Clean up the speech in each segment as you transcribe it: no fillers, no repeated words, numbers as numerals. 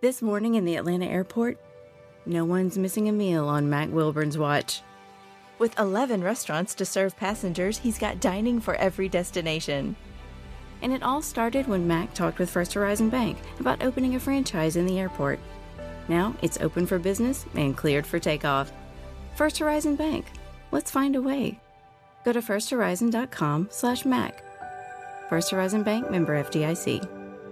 This morning in the Atlanta airport, no one's missing a meal on Mac Wilburn's watch. With 11 restaurants to serve passengers, he's got dining for every destination. And it all started when Mac talked with First Horizon Bank about opening a franchise in the airport. Now it's open for business and cleared for takeoff. First Horizon Bank. Let's find a way. Go to firsthorizon.com/Mac. First Horizon Bank, member FDIC.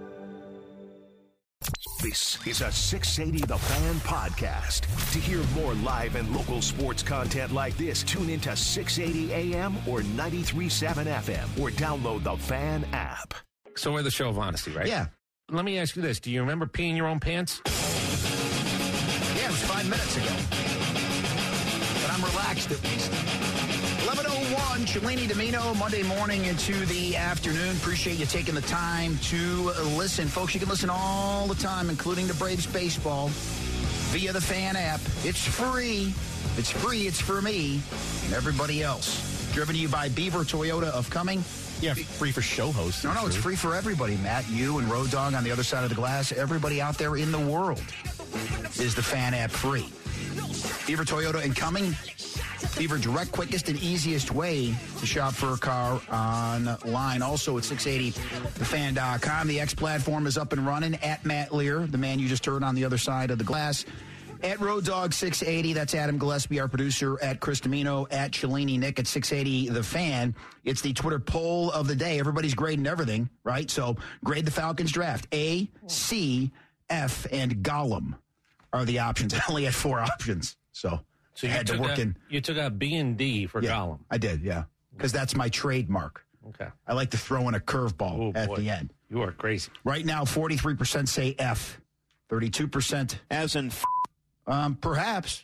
This is a 680 The Fan podcast. To hear more live and local sports content like this, tune into 680 AM or 93.7 FM or download the Fan app. So we're the show of honesty, right? Yeah. Let me ask you this. Do you remember peeing your own pants? Yeah, it was 5 minutes ago. But I'm relaxed at least. 11:01, Cellini Domino, Monday morning into the afternoon. Appreciate you taking the time to listen. Folks, you can listen all the time, including the Braves baseball, via the Fan app. It's free. It's free. It's for me and everybody else. Driven to you by Beaver Toyota of Cumming. Yeah, free for show hosts. No, it's free for everybody, Matt. You and Road Dogg on the other side of the glass. Everybody out there in the world is the Fan app free. Beaver Toyota and Cumming. Beaver, direct, quickest, and easiest way to shop for a car online. Also at 680thefan.com. The X platform is up and running. At Matt Lear, the man you just heard on the other side of the glass. At Road Dogg 680, that's Adam Gillespie, our producer. At Chris Domino, at Cellini Nick at 680 The Fan. It's the Twitter poll of the day. Everybody's grading everything, right? So grade the Falcons draft. A, C, F, and Gollum are the options. I only had 4 options, so I had to work in. You took out B and D for Gollum. I did, yeah, because that's my trademark. Okay. I like to throw in a curveball at the end. You are crazy. Right now, 43% say F, 32%. As in Perhaps.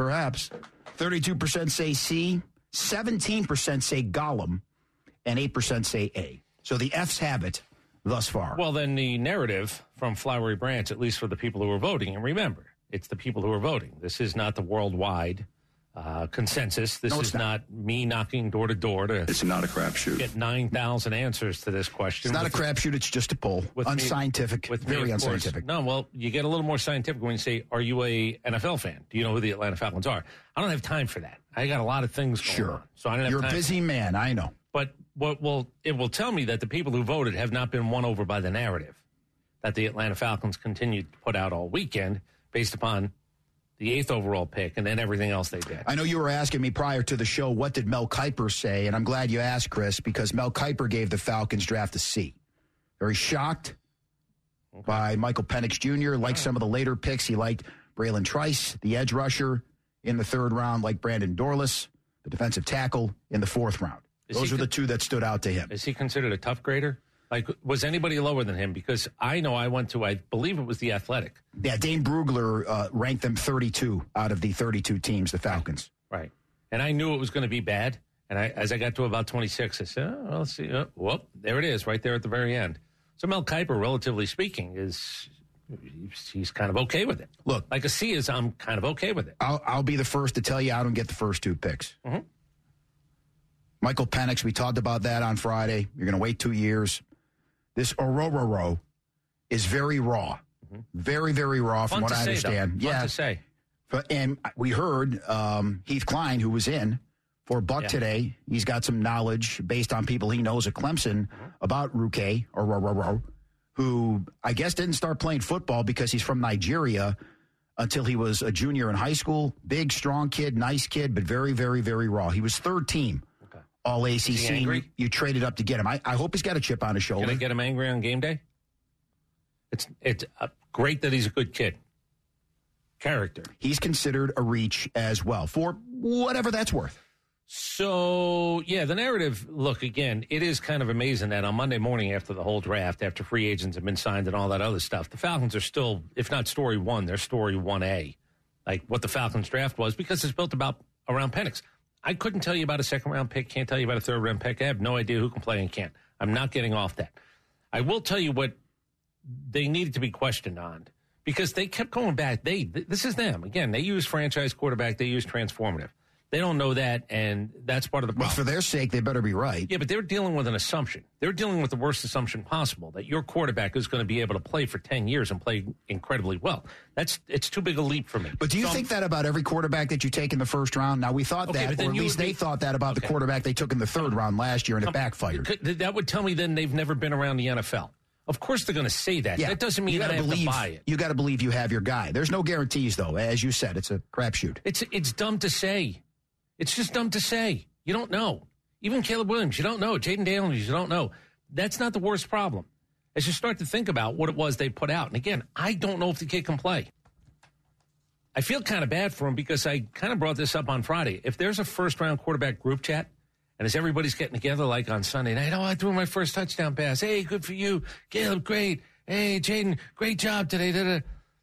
32% say C, 17% say Gollum, and 8% say A. So the Fs have it thus far. Well, then the narrative from Flowery Branch, at least for the people who are voting, and remember, it's the people who are voting. This is not the worldwide consensus. This is not me knocking door to door to. It's not a crapshoot. Get 9,000 answers to this question. It's not a crapshoot. It's just a poll. Unscientific. Very unscientific. No, well, you get a little more scientific when you say, "Are you a NFL fan? Do you know who the Atlanta Falcons are?" I don't have time for that. I got a lot of things going on, so I don't have You're time. a busy man. I know. But it will tell me that the people who voted have not been won over by the narrative that the Atlanta Falcons continued to put out all weekend based upon the 8th overall pick and then everything else they did. I know you were asking me prior to the show, what did Mel Kiper say? And I'm glad you asked, Chris, because Mel Kiper gave the Falcons draft a C. Very shocked by Michael Penix Jr., liked some of the later picks. He liked Braylon Trice, the edge rusher in the 3rd round, like Brandon Dorlus, the defensive tackle in the 4th round. Those are the 2 that stood out to him. Is he considered a tough grader? Like, was anybody lower than him? Because I know I went to, I believe it was The Athletic. Yeah, Dane Brugler ranked them 32 out of the 32 teams, the Falcons. Right. And I knew it was going to be bad. And as I got to about 26, I said, well, let's see. Whoop, there it is, right there at the very end. So Mel Kiper, relatively speaking, he's kind of okay with it. Look. Like a C is, I'm kind of okay with it. I'll be the first to tell you I don't get the first 2 picks. Mm-hmm. Michael Penix, we talked about that on Friday. You're going to wait 2 years. This Ororo is very raw. Mm-hmm. Very, very raw from what I understand. Fun to say. And we heard Heath Klein, who was in for Buck today. He's got some knowledge based on people he knows at Clemson about Ruke Ororo, who I guess didn't start playing football because he's from Nigeria until he was a junior in high school. Big, strong kid, nice kid, but very, very, very raw. He was 3rd team. All ACC. You traded up to get him. I hope he's got a chip on his shoulder. Can I get him angry on game day? It's great that he's a good kid. Character. He's considered a reach as well for whatever that's worth. So, yeah, the narrative, look, again, it is kind of amazing that on Monday morning after the whole draft, after free agents have been signed and all that other stuff, the Falcons are still, if not story 1, they're story 1A. Like what the Falcons draft was, because it's built around Penix. I couldn't tell you about a 2nd-round pick, can't tell you about a 3rd-round pick. I have no idea who can play and can't. I'm not getting off that. I will tell you what they needed to be questioned on, because they kept going back. This is them. Again, they use franchise quarterback. They use transformative. They don't know that, and that's part of the problem. Well, for their sake, they better be right. Yeah, but they're dealing with an assumption. They're dealing with the worst assumption possible, that your quarterback is going to be able to play for 10 years and play incredibly well. It's too big a leap for me. But do you think that about every quarterback that you take in the first round? Now, we thought that, or at least they thought that about the quarterback they took in the third round last year, and it backfired. That would tell me then they've never been around the NFL. Of course they're going to say that. Yeah. That doesn't mean I have to buy it. You got to believe you have your guy. There's no guarantees, though. As you said, it's a crapshoot. It's dumb to say. It's just dumb to say. You don't know. Even Caleb Williams, you don't know. Jaden Daniels, you don't know. That's not the worst problem. As you start to think about what it was they put out. And again, I don't know if the kid can play. I feel kind of bad for him because I kind of brought this up on Friday. If there's a first-round quarterback group chat, and as everybody's getting together like on Sunday night, I threw my first touchdown pass. Hey, good for you. Caleb, great. Hey, Jaden, great job today.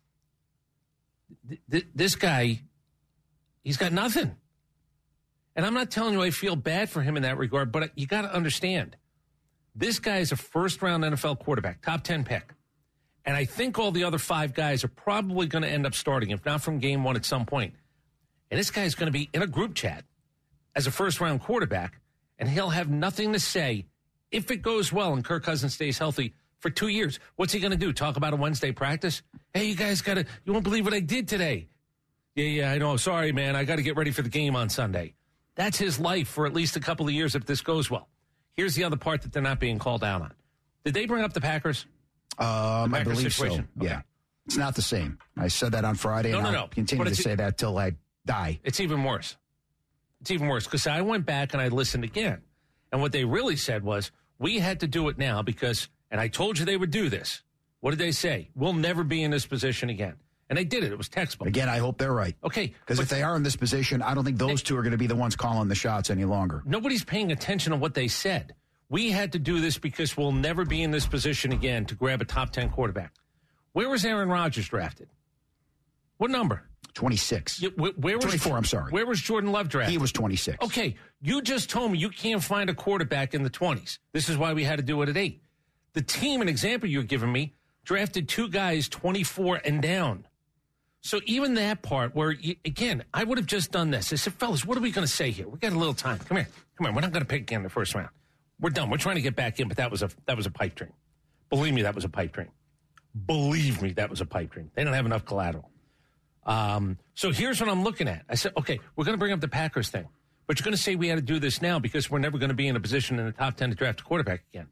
This guy, he's got nothing. And I'm not telling you I feel bad for him in that regard, but you got to understand, this guy is a first-round NFL quarterback, top 10 pick. And I think all the other 5 guys are probably going to end up starting, if not from game 1 at some point. And this guy's going to be in a group chat as a first-round quarterback, and he'll have nothing to say if it goes well and Kirk Cousins stays healthy for 2 years. What's he going to do, talk about a Wednesday practice? Hey, you guys you won't believe what I did today. Yeah, I know. Sorry, man. I got to get ready for the game on Sunday. That's his life for at least a couple of years if this goes well. Here's the other part that they're not being called out on. Did they bring up the Packers? I believe situation? So, yeah. Okay. It's not the same. I said that on Friday, and I'll continue to say that till I die. It's even worse. It's even worse because I went back and I listened again. And what they really said was, we had to do it now because, and I told you they would do this. What did they say? We'll never be in this position again. And they did it. It was textbook. Again, I hope they're right. Okay. Because if they are in this position, I don't think those two are going to be the ones calling the shots any longer. Nobody's paying attention to what they said. We had to do this because we'll never be in this position again to grab a top 10 quarterback. Where was Aaron Rodgers drafted? What number? 26. Where was 24, I'm sorry. Where was Jordan Love drafted? He was 26. Okay. You just told me you can't find a quarterback in the 20s. This is why we had to do it at 8. The team, an example you're giving me, drafted 2 guys 24 and down. So even that part where, again, I would have just done this. I said, fellas, what are we going to say here? We got a little time. Come here. We're not going to pick again in the first round. We're done. We're trying to get back in, but that was a pipe dream. Believe me, that was a pipe dream. Believe me, that was a pipe dream. They don't have enough collateral. So here's what I'm looking at. I said, okay, we're going to bring up the Packers thing, but you're going to say we had to do this now because we're never going to be in a position in the top 10 to draft a quarterback again.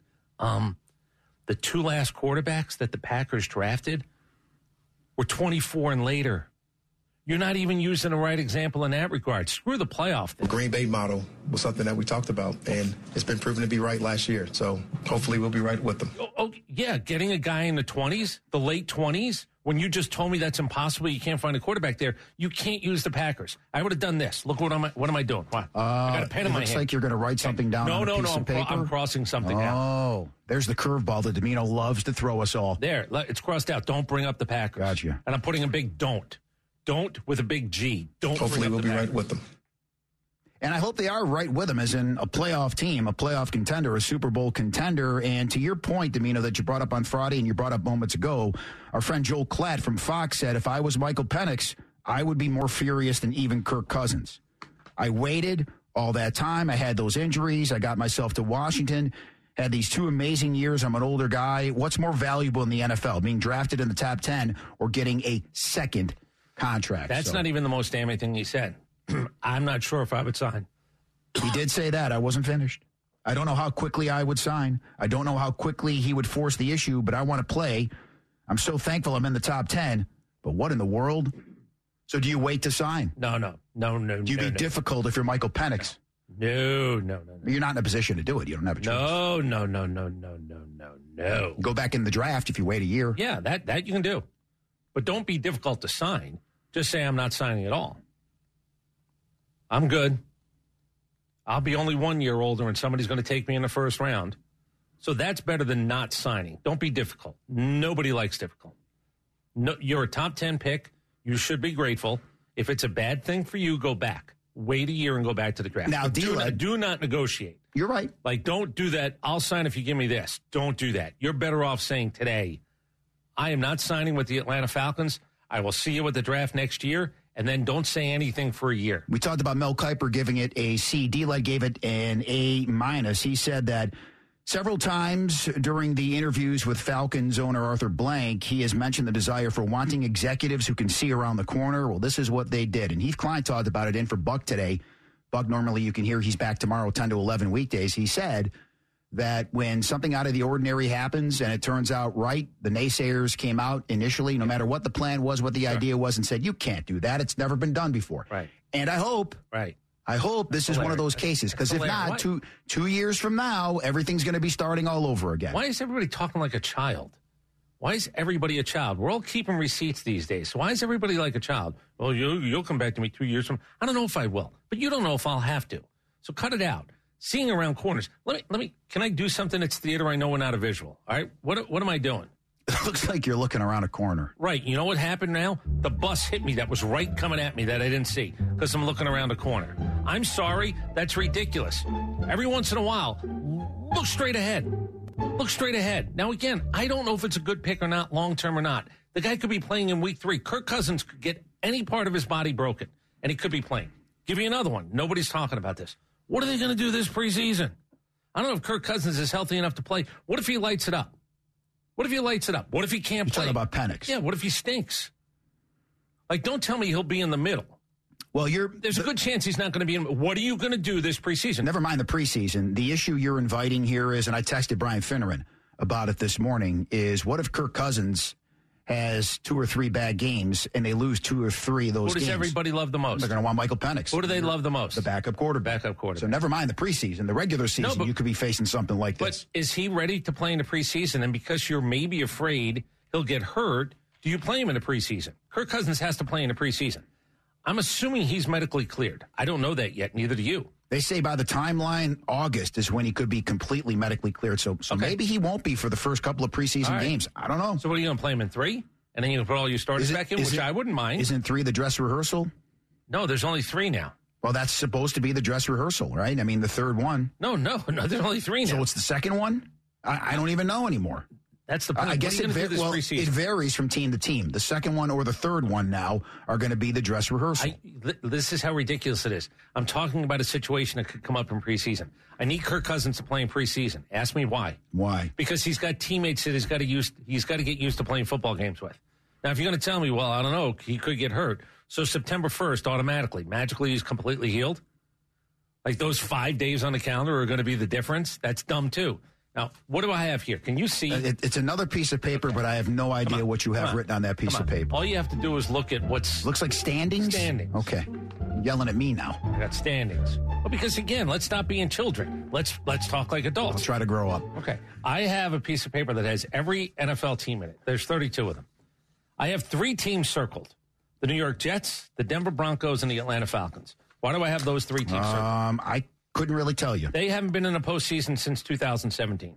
The 2 last quarterbacks that the Packers drafted were 24 and later. You're not even using the right example in that regard. Screw the playoff thing. The Green Bay model was something that we talked about, and it's been proven to be right last year. So hopefully we'll be right with them. Oh, yeah, getting a guy in the 20s, the late 20s, when you just told me that's impossible, you can't find a quarterback there, you can't use the Packers. I would have done this. Look, what am I doing? What? I got a pen in my hand. It looks like you're going to write something down on a piece of paper. I'm crossing something out. Oh, there's the curveball that Domino loves to throw us all. There, it's crossed out. Don't bring up the Packers. Gotcha. And I'm putting a big don't. Don't with a big G. Don't. Hopefully we'll be right with them. And I hope they are right with them as in a playoff team, a playoff contender, a Super Bowl contender. And to your point, Domino, that you brought up on Friday and you brought up moments ago, our friend Joel Klatt from Fox said, if I was Michael Penix, I would be more furious than even Kirk Cousins. I waited all that time. I had those injuries. I got myself to Washington, had these 2 amazing years. I'm an older guy. What's more valuable in the NFL, being drafted in the top 10 or getting a second contract? That's not even the most damning thing he said. I'm not sure if I would sign. He did say that. I wasn't finished. I don't know how quickly I would sign. I don't know how quickly he would force the issue, but I want to play. I'm so thankful I'm in the top 10, but what in the world? So do you wait to sign? No. Do you be difficult if you're Michael Penix? No. You're not in a position to do it. You don't have a choice. No. Go back in the draft if you wait a year. Yeah, that you can do. But don't be difficult to sign. Just say I'm not signing at all. I'm good. I'll be only 1 year older and somebody's going to take me in the first round. So that's better than not signing. Don't be difficult. Nobody likes difficult. No, you're a top 10 pick. You should be grateful. If it's a bad thing for you, go back. Wait a year and go back to the draft. Now, do not negotiate. You're right. Like, don't do that. I'll sign if you give me this. Don't do that. You're better off saying today, I am not signing with the Atlanta Falcons. I will see you at the draft next year, and then don't say anything for a year. We talked about Mel Kiper giving it a C. D-Light gave it an A-. He said that several times during the interviews with Falcons owner Arthur Blank, he has mentioned the desire for wanting executives who can see around the corner. Well, this is what they did. And Heath Klein talked about it in for Buck today. Buck, normally you can hear he's back tomorrow 10 to 11 weekdays. He said that when something out of the ordinary happens and it turns out right, the naysayers came out initially, no matter what the plan was, what the idea was, and said, you can't do that. It's never been done before. Right. And I hope this is one of those cases, because if not, two years from now, everything's going to be starting all over again. Why is everybody talking like a child? Why is everybody a child? We're all keeping receipts these days. So why is everybody like a child? Well, you'll come back to me 2 years from. I don't know if I will, but you don't know if I'll have to. So cut it out. Seeing around corners. Let me. Can I do something that's theater I know and not a visual? All right. What am I doing? It looks like you're looking around a corner. Right. You know what happened now? The bus hit me that was right coming at me that I didn't see because I'm looking around a corner. I'm sorry. That's ridiculous. Every once in a while, look straight ahead. Look straight ahead. Now, again, I don't know if it's a good pick or not, long-term or not. The guy could be playing in week 3. Kirk Cousins could get any part of his body broken, and he could be playing. Give you another one. Nobody's talking about this. What are they going to do this preseason? I don't know if Kirk Cousins is healthy enough to play. What if he lights it up? What if he lights it up? What if he can't play? You're talking about Penix. Yeah, what if he stinks? Like, don't tell me he'll be in the middle. Well, there's a good chance he's not going to be in. What are you going to do this preseason? Never mind the preseason. The issue you're inviting here is, and I texted Brian Finneran about it this morning, is what if Kirk Cousins has 2 or 3 bad games and they lose 2 or 3 of those games? Who does everybody love the most? They're going to want Michael Penix. Who do they love the most? The backup quarterback. So never mind the preseason. The regular season, you could be facing something like this. But is he ready to play in the preseason? And because you're maybe afraid he'll get hurt, do you play him in the preseason? Kirk Cousins has to play in the preseason. I'm assuming he's medically cleared. I don't know that yet. Neither do you. They say by the timeline, August is when he could be completely medically cleared. So maybe he won't be for the first couple of preseason games. I don't know. So what are you going to play him in 3? And then you can put all your starters back in, which I wouldn't mind. Isn't 3 the dress rehearsal? No, there's only 3 now. Well, that's supposed to be the dress rehearsal, right? I mean, the third one. No, there's only 3 now. So it's the second one? I don't even know anymore. That's the point. I guess it varies from team to team. The second one or the third one now are going to be the dress rehearsal. This is how ridiculous it is. I'm talking about a situation that could come up in preseason. I need Kirk Cousins to play in preseason. Ask me why. Why? Because he's got teammates that he's got to get used to playing football games with. Now, if you're going to tell me, well, I don't know, he could get hurt. So September 1st, magically he's completely healed? Like those 5 days on the calendar are going to be the difference? That's dumb, too. Now, what do I have here? Can you see? It's another piece of paper, but I have no idea what you have written on that piece of paper. All you have to do is look at Looks like standings? Standings. Okay. You're yelling at me now. I got standings. Well, because, again, let's stop being children. Let's talk like adults. Let's try to grow up. Okay. I have a piece of paper that has every NFL team in it. There's 32 of them. I have 3 teams circled. The New York Jets, the Denver Broncos, and the Atlanta Falcons. Why do I have those 3 teams circled? I couldn't really tell you. They haven't been in a postseason since 2017.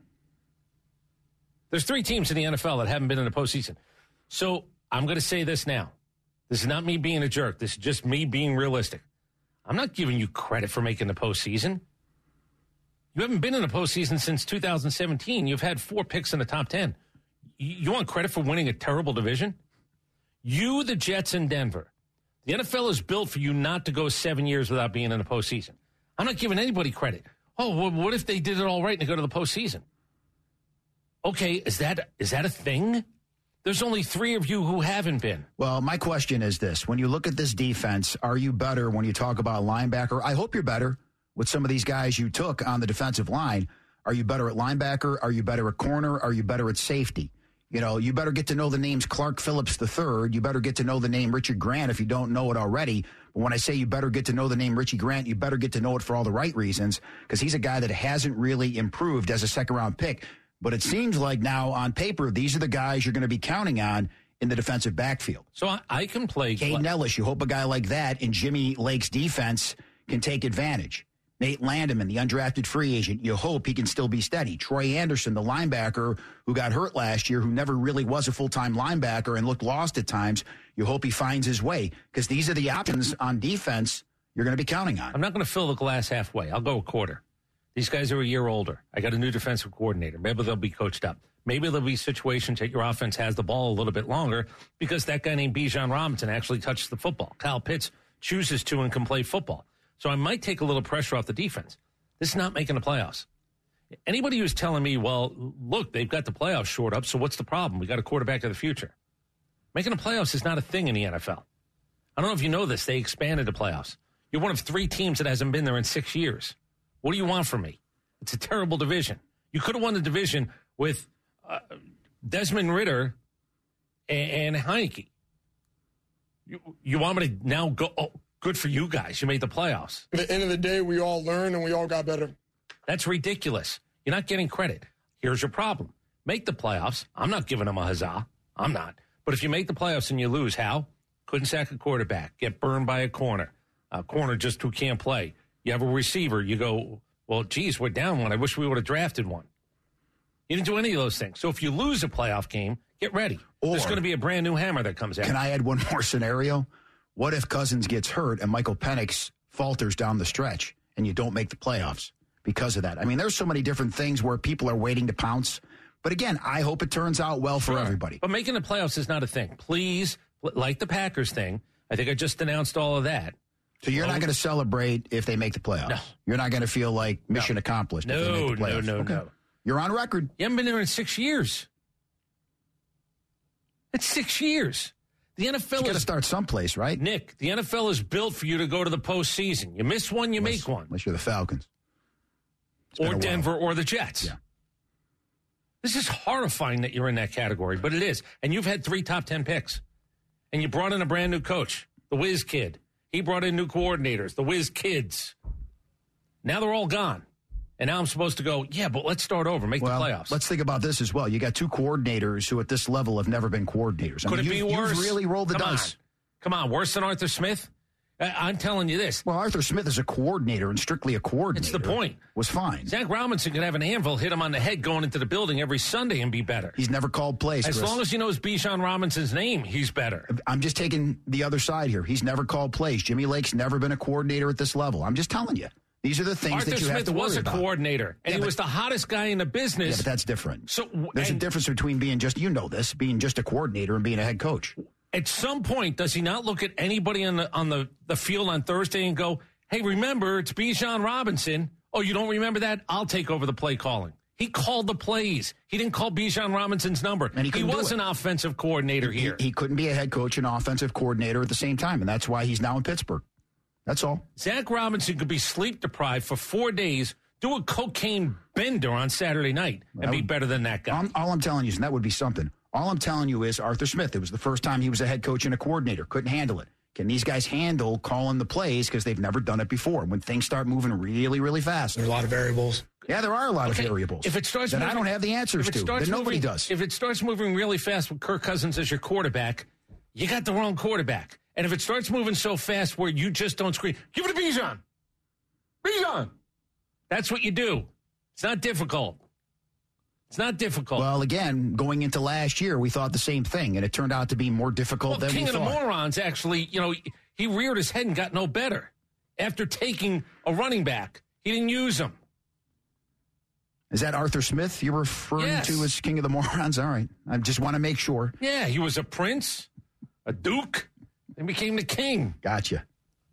There's 3 teams in the NFL that haven't been in a postseason. So I'm going to say this now. This is not me being a jerk. This is just me being realistic. I'm not giving you credit for making the postseason. You haven't been in a postseason since 2017. You've had 4 picks in the top 10. You want credit for winning a terrible division? You, the Jets, and Denver. The NFL is built for you not to go 7 years without being in the postseason. I'm not giving anybody credit. Oh, well, what if they did it all right and they go to the postseason? Okay, is that a thing? There's only 3 of you who haven't been. Well, my question is this. When you look at this defense, are you better when you talk about linebacker? I hope you're better with some of these guys you took on the defensive line. Are you better at linebacker? Are you better at corner? Are you better at safety? You know, you better get to know the names Clark Phillips III. You better get to know the name Richard Grant if you don't know it already. But when I say you better get to know the name Richie Grant, you better get to know it for all the right reasons, because he's a guy that hasn't really improved as a second-round pick. But it seems like now on paper, these are the guys you're going to be counting on in the defensive backfield. So I can play. Caden Ellis, you hope a guy like that in Jimmy Lake's defense can take advantage. Nate Landeman, the undrafted free agent, you hope he can still be steady. Troy Anderson, the linebacker who got hurt last year, who never really was a full-time linebacker and looked lost at times, you hope he finds his way, because these are the options on defense you're going to be counting on. I'm not going to fill the glass halfway. I'll go a quarter. These guys are a year older. I got a new defensive coordinator. Maybe they'll be coached up. Maybe there'll be situations that your offense has the ball a little bit longer because that guy named Bijan Robinson actually touches the football. Kyle Pitts chooses to and can play football. So I might take a little pressure off the defense. This is not making the playoffs. Anybody who's telling me, well, look, they've got the playoffs short up, so what's the problem? We got a quarterback of the future. Making the playoffs is not a thing in the NFL. I don't know if you know this. They expanded the playoffs. You're one of 3 teams that hasn't been there in 6 years. What do you want from me? It's a terrible division. You could have won the division with Desmond Ridder and Heineke. You want me to now go, oh, good for you guys. You made the playoffs. At the end of the day, we all learned and we all got better. That's ridiculous. You're not getting credit. Here's your problem. Make the playoffs. I'm not giving them a huzzah. I'm not. But if you make the playoffs and you lose, how? Couldn't sack a quarterback. Get burned by a corner just who can't play. You have a receiver. You go, well, geez, we're down one. I wish we would have drafted one. You didn't do any of those things. So if you lose a playoff game, get ready. There's going to be a brand new hammer that comes out. Can I add one more scenario? What if Cousins gets hurt and Michael Penix falters down the stretch and you don't make the playoffs because of that? I mean, there's so many different things where people are waiting to pounce. But again, I hope it turns out well for everybody. But making the playoffs is not a thing. Please, like the Packers thing, I think I just announced all of that. So you're not going to celebrate if they make the playoffs? No. You're not going to feel like mission accomplished if they make the playoffs? No. You're on record. You haven't been there in 6 years. It's 6 years. The NFL is... got to start someplace, right? Nick, the NFL is built for you to go to the postseason. You miss one, you make one. Unless you're the Falcons. Or Denver or the Jets. Yeah. This is horrifying that you're in that category, but it is. And you've had 3 top 10 picks. And you brought in a brand new coach, the Whiz Kid. He brought in new coordinators, the Whiz Kids. Now they're all gone. And now I'm supposed to go, yeah, but let's start over, make the playoffs. Let's think about this as well. You got 2 coordinators who at this level have never been coordinators. Could it be worse? You've really rolled the dice. Come on, worse than Arthur Smith? I'm telling you this. Well, Arthur Smith is a coordinator and strictly a coordinator. It's the point. Was fine. Zach Robinson could have an anvil hit him on the head going into the building every Sunday and be better. He's never called plays, As long as he knows Bijan Robinson's name, he's better. I'm just taking the other side here. He's never called plays. Jimmy Lake's never been a coordinator at this level. I'm just telling you. These are the things that you have to worry about. Arthur Smith was a coordinator, and he was the hottest guy in the business. Yeah, but that's different. So there's a difference between being just, being just a coordinator and being a head coach. At some point, does he not look at anybody on the field on Thursday and go, hey, remember, it's Bijan Robinson. Oh, you don't remember that? I'll take over the play calling. He called the plays. He didn't call Bijan Robinson's number. And he was an offensive coordinator here. He couldn't be a head coach and offensive coordinator at the same time, and that's why he's now in Pittsburgh. That's all. Zach Robinson could be sleep deprived for 4 days, do a cocaine bender on Saturday night, and be better than that guy. All I'm telling you is, and that would be something. All I'm telling you is Arthur Smith, it was the first time he was a head coach and a coordinator. Couldn't handle it. Can these guys handle calling the plays because they've never done it before? When things start moving really, really fast. There's a lot of variables. Yeah, there are a lot of variables. If it starts that I don't have the answers to, that nobody does. If it starts moving really fast with Kirk Cousins as your quarterback, you got the wrong quarterback. And if it starts moving so fast where you just don't scream, give it to Bijan. Bijan. That's what you do. It's not difficult. It's not difficult. Well, again, going into last year, we thought the same thing, and it turned out to be more difficult than we thought. King of the Morons, actually, he reared his head and got no better. After taking a running back, he didn't use him. Is that Arthur Smith you're referring to as King of the Morons? All right. I just want to make sure. Yeah, he was a prince, a duke, and became the king. Gotcha.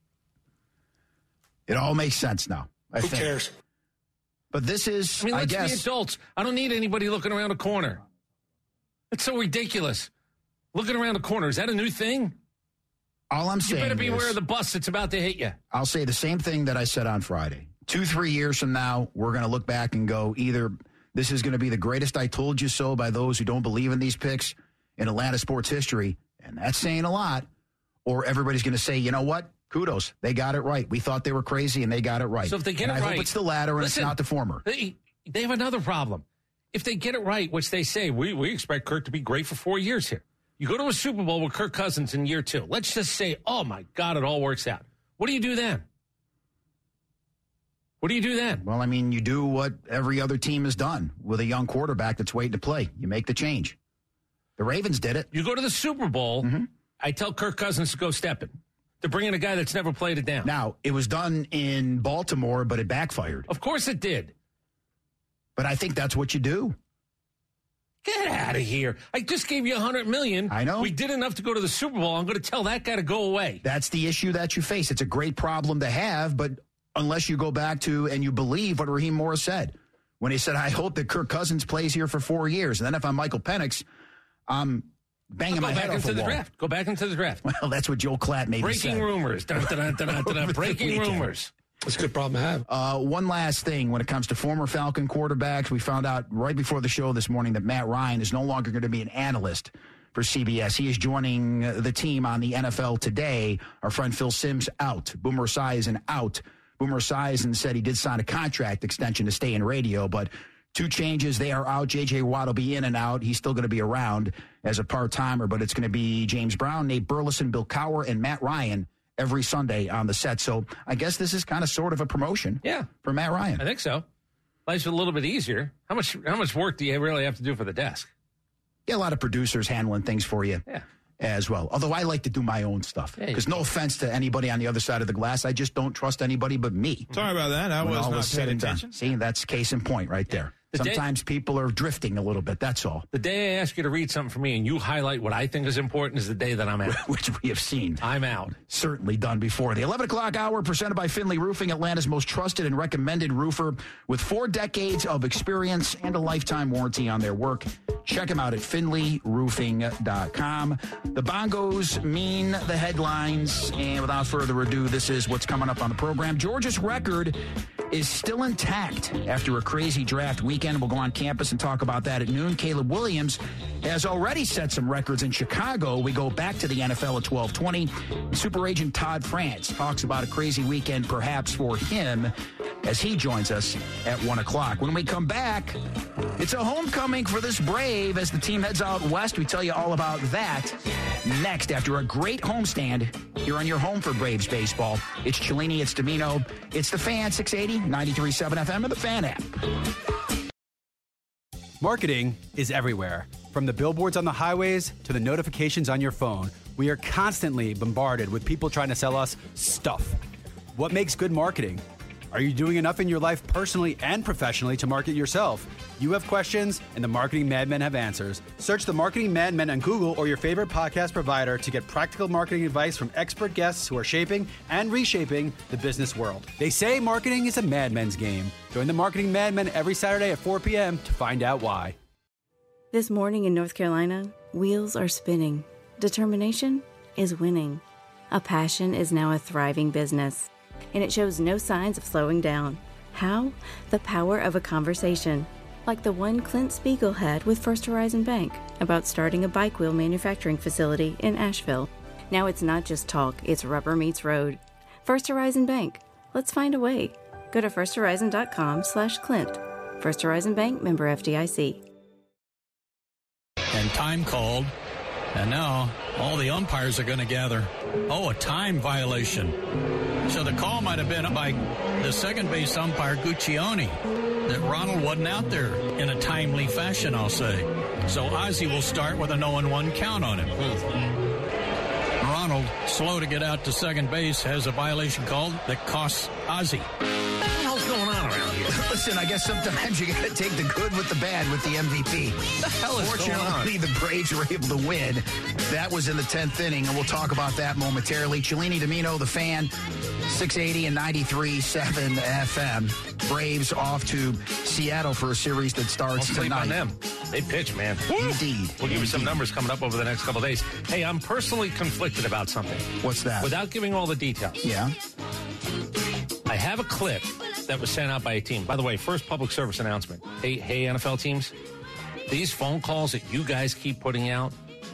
It all makes sense now, I think. Who cares? But this is, let's be adults. I don't need anybody looking around a corner. It's so ridiculous. Looking around a corner, is that a new thing? All I'm saying is, you better beware of the bus that's about to hit you. I'll say the same thing that I said on Friday. 2-3 years from now, we're going to look back and go, either this is going to be the greatest I told you so by those who don't believe in these picks in Atlanta sports history, and that's saying a lot, or everybody's going to say, you know what? Kudos. They got it right. We thought they were crazy, and they got it right. So if they get it right, I hope it's the latter and it's not the former. They have another problem. If they get it right, which they say, we expect Kirk to be great for 4 years here. You go to a Super Bowl with Kirk Cousins in year 2. Let's just say, oh, my God, it all works out. What do you do then? What do you do then? Well, you do what every other team has done with a young quarterback that's waiting to play. You make the change. The Ravens did it. You go to the Super Bowl. Mm-hmm. I tell Kirk Cousins to go stepping. to bring in a guy that's never played it down. Now, it was done in Baltimore, but it backfired. Of course it did. But I think that's what you do. Get out of here. I just gave you $100 million. I know. We did enough to go to the Super Bowl. I'm going to tell that guy to go away. That's the issue that you face. It's a great problem to have, but unless you go back to and you believe what Raheem Morris said when he said, I hope that Kirk Cousins plays here for 4 years. And then if I'm Michael Penix, I'm banging my head off the wall. Draft. Go back into the draft. Well, that's what Joel Klatt maybe said. Breaking rumors. Dun, dun, dun, dun, dun, dun. Breaking rumors. That's a good problem to have. One last thing when it comes to former Falcon quarterbacks, we found out right before the show this morning that Matt Ryan is no longer going to be an analyst for CBS. He is joining the team on the NFL Today. Our friend Phil Simms out. Boomer Esiason out. Boomer Esiason said he did sign a contract extension to stay in radio, but 2 changes. They are out. J.J. Watt will be in and out. He's still going to be around as a part-timer, but it's going to be James Brown, Nate Burleson, Bill Cowher, and Matt Ryan every Sunday on the set. So I guess this is kind of sort of a promotion for Matt Ryan. I think so. Life's a little bit easier. How much work do you really have to do for the desk? Yeah, a lot of producers handling things for you as well. Although I like to do my own stuff. Because no offense to anybody on the other side of the glass, I just don't trust anybody but me. Sorry about that. I was not paying attention. See, that's case in point right there. Sometimes people are drifting a little bit, that's all. The day I ask you to read something for me and you highlight what I think is important is the day that I'm out. Which we have seen. I'm out. Certainly done before. The 11 o'clock hour presented by Finley Roofing, Atlanta's most trusted and recommended roofer with 4 decades of experience and a lifetime warranty on their work. Check them out at finleyroofing.com. The bongos mean the headlines. And without further ado, this is what's coming up on the program. Georgia's record is still intact after a crazy draft weekend. We'll go on campus and talk about that at noon. Caleb Williams has already set some records in Chicago. We go back to the NFL at 12:20. Super agent Todd France talks about a crazy weekend perhaps for him as he joins us at 1 o'clock. When we come back, it's a homecoming for this Brave as the team heads out west. We tell you all about that next after a great homestand here on your home for Braves baseball. It's Cellini, it's Domino, it's the Fan, 680, 93.7 FM, and the Fan app. Marketing is everywhere. From the billboards on the highways to the notifications on your phone, we are constantly bombarded with people trying to sell us stuff. What makes good marketing? Are you doing enough in your life personally and professionally to market yourself? You have questions, and the Marketing Madmen have answers. Search the Marketing Madmen on Google or your favorite podcast provider to get practical marketing advice from expert guests who are shaping and reshaping the business world. They say marketing is a madman's game. Join the Marketing Madmen every Saturday at 4 p.m. to find out why. This morning in North Carolina, wheels are spinning. Determination is winning. A passion is now a thriving business. And it shows no signs of slowing down. How? The power of a conversation. Like the one Clint Spiegel had with First Horizon Bank about starting a bike wheel manufacturing facility in Asheville. Now it's not just talk, it's rubber meets road. First Horizon Bank. Let's find a way. Go to firsthorizon.com/Clint. First Horizon Bank, member FDIC. And time called. And now all the umpires are going to gather. Oh, a time violation. So the call might have been by the second base umpire, Guccione, that Ronald wasn't out there in a timely fashion, I'll say. So Ozzie will start with a 0-1 count on him. Ronald, slow to get out to second base, has a violation called that costs Ozzie. What the hell's going on around here? Listen, I guess sometimes you got to take the good with the bad with the MVP. What the hell is going on? Fortunately, the Braves were able to win. That was in the 10th inning, and we'll talk about that momentarily. Cellini, Domino, the Fan, 680 and 93.7 FM. Braves off to Seattle for a series that starts Don't sleep tonight. on them. They pitch, man. Indeed. We'll give you some numbers coming up over the next couple of days. Hey, I'm personally conflicted about something. What's that? Without giving all the details. Yeah. I have a clip that was sent out by a team. By the way, first public service announcement. Hey, NFL teams, these phone calls that you guys keep putting out,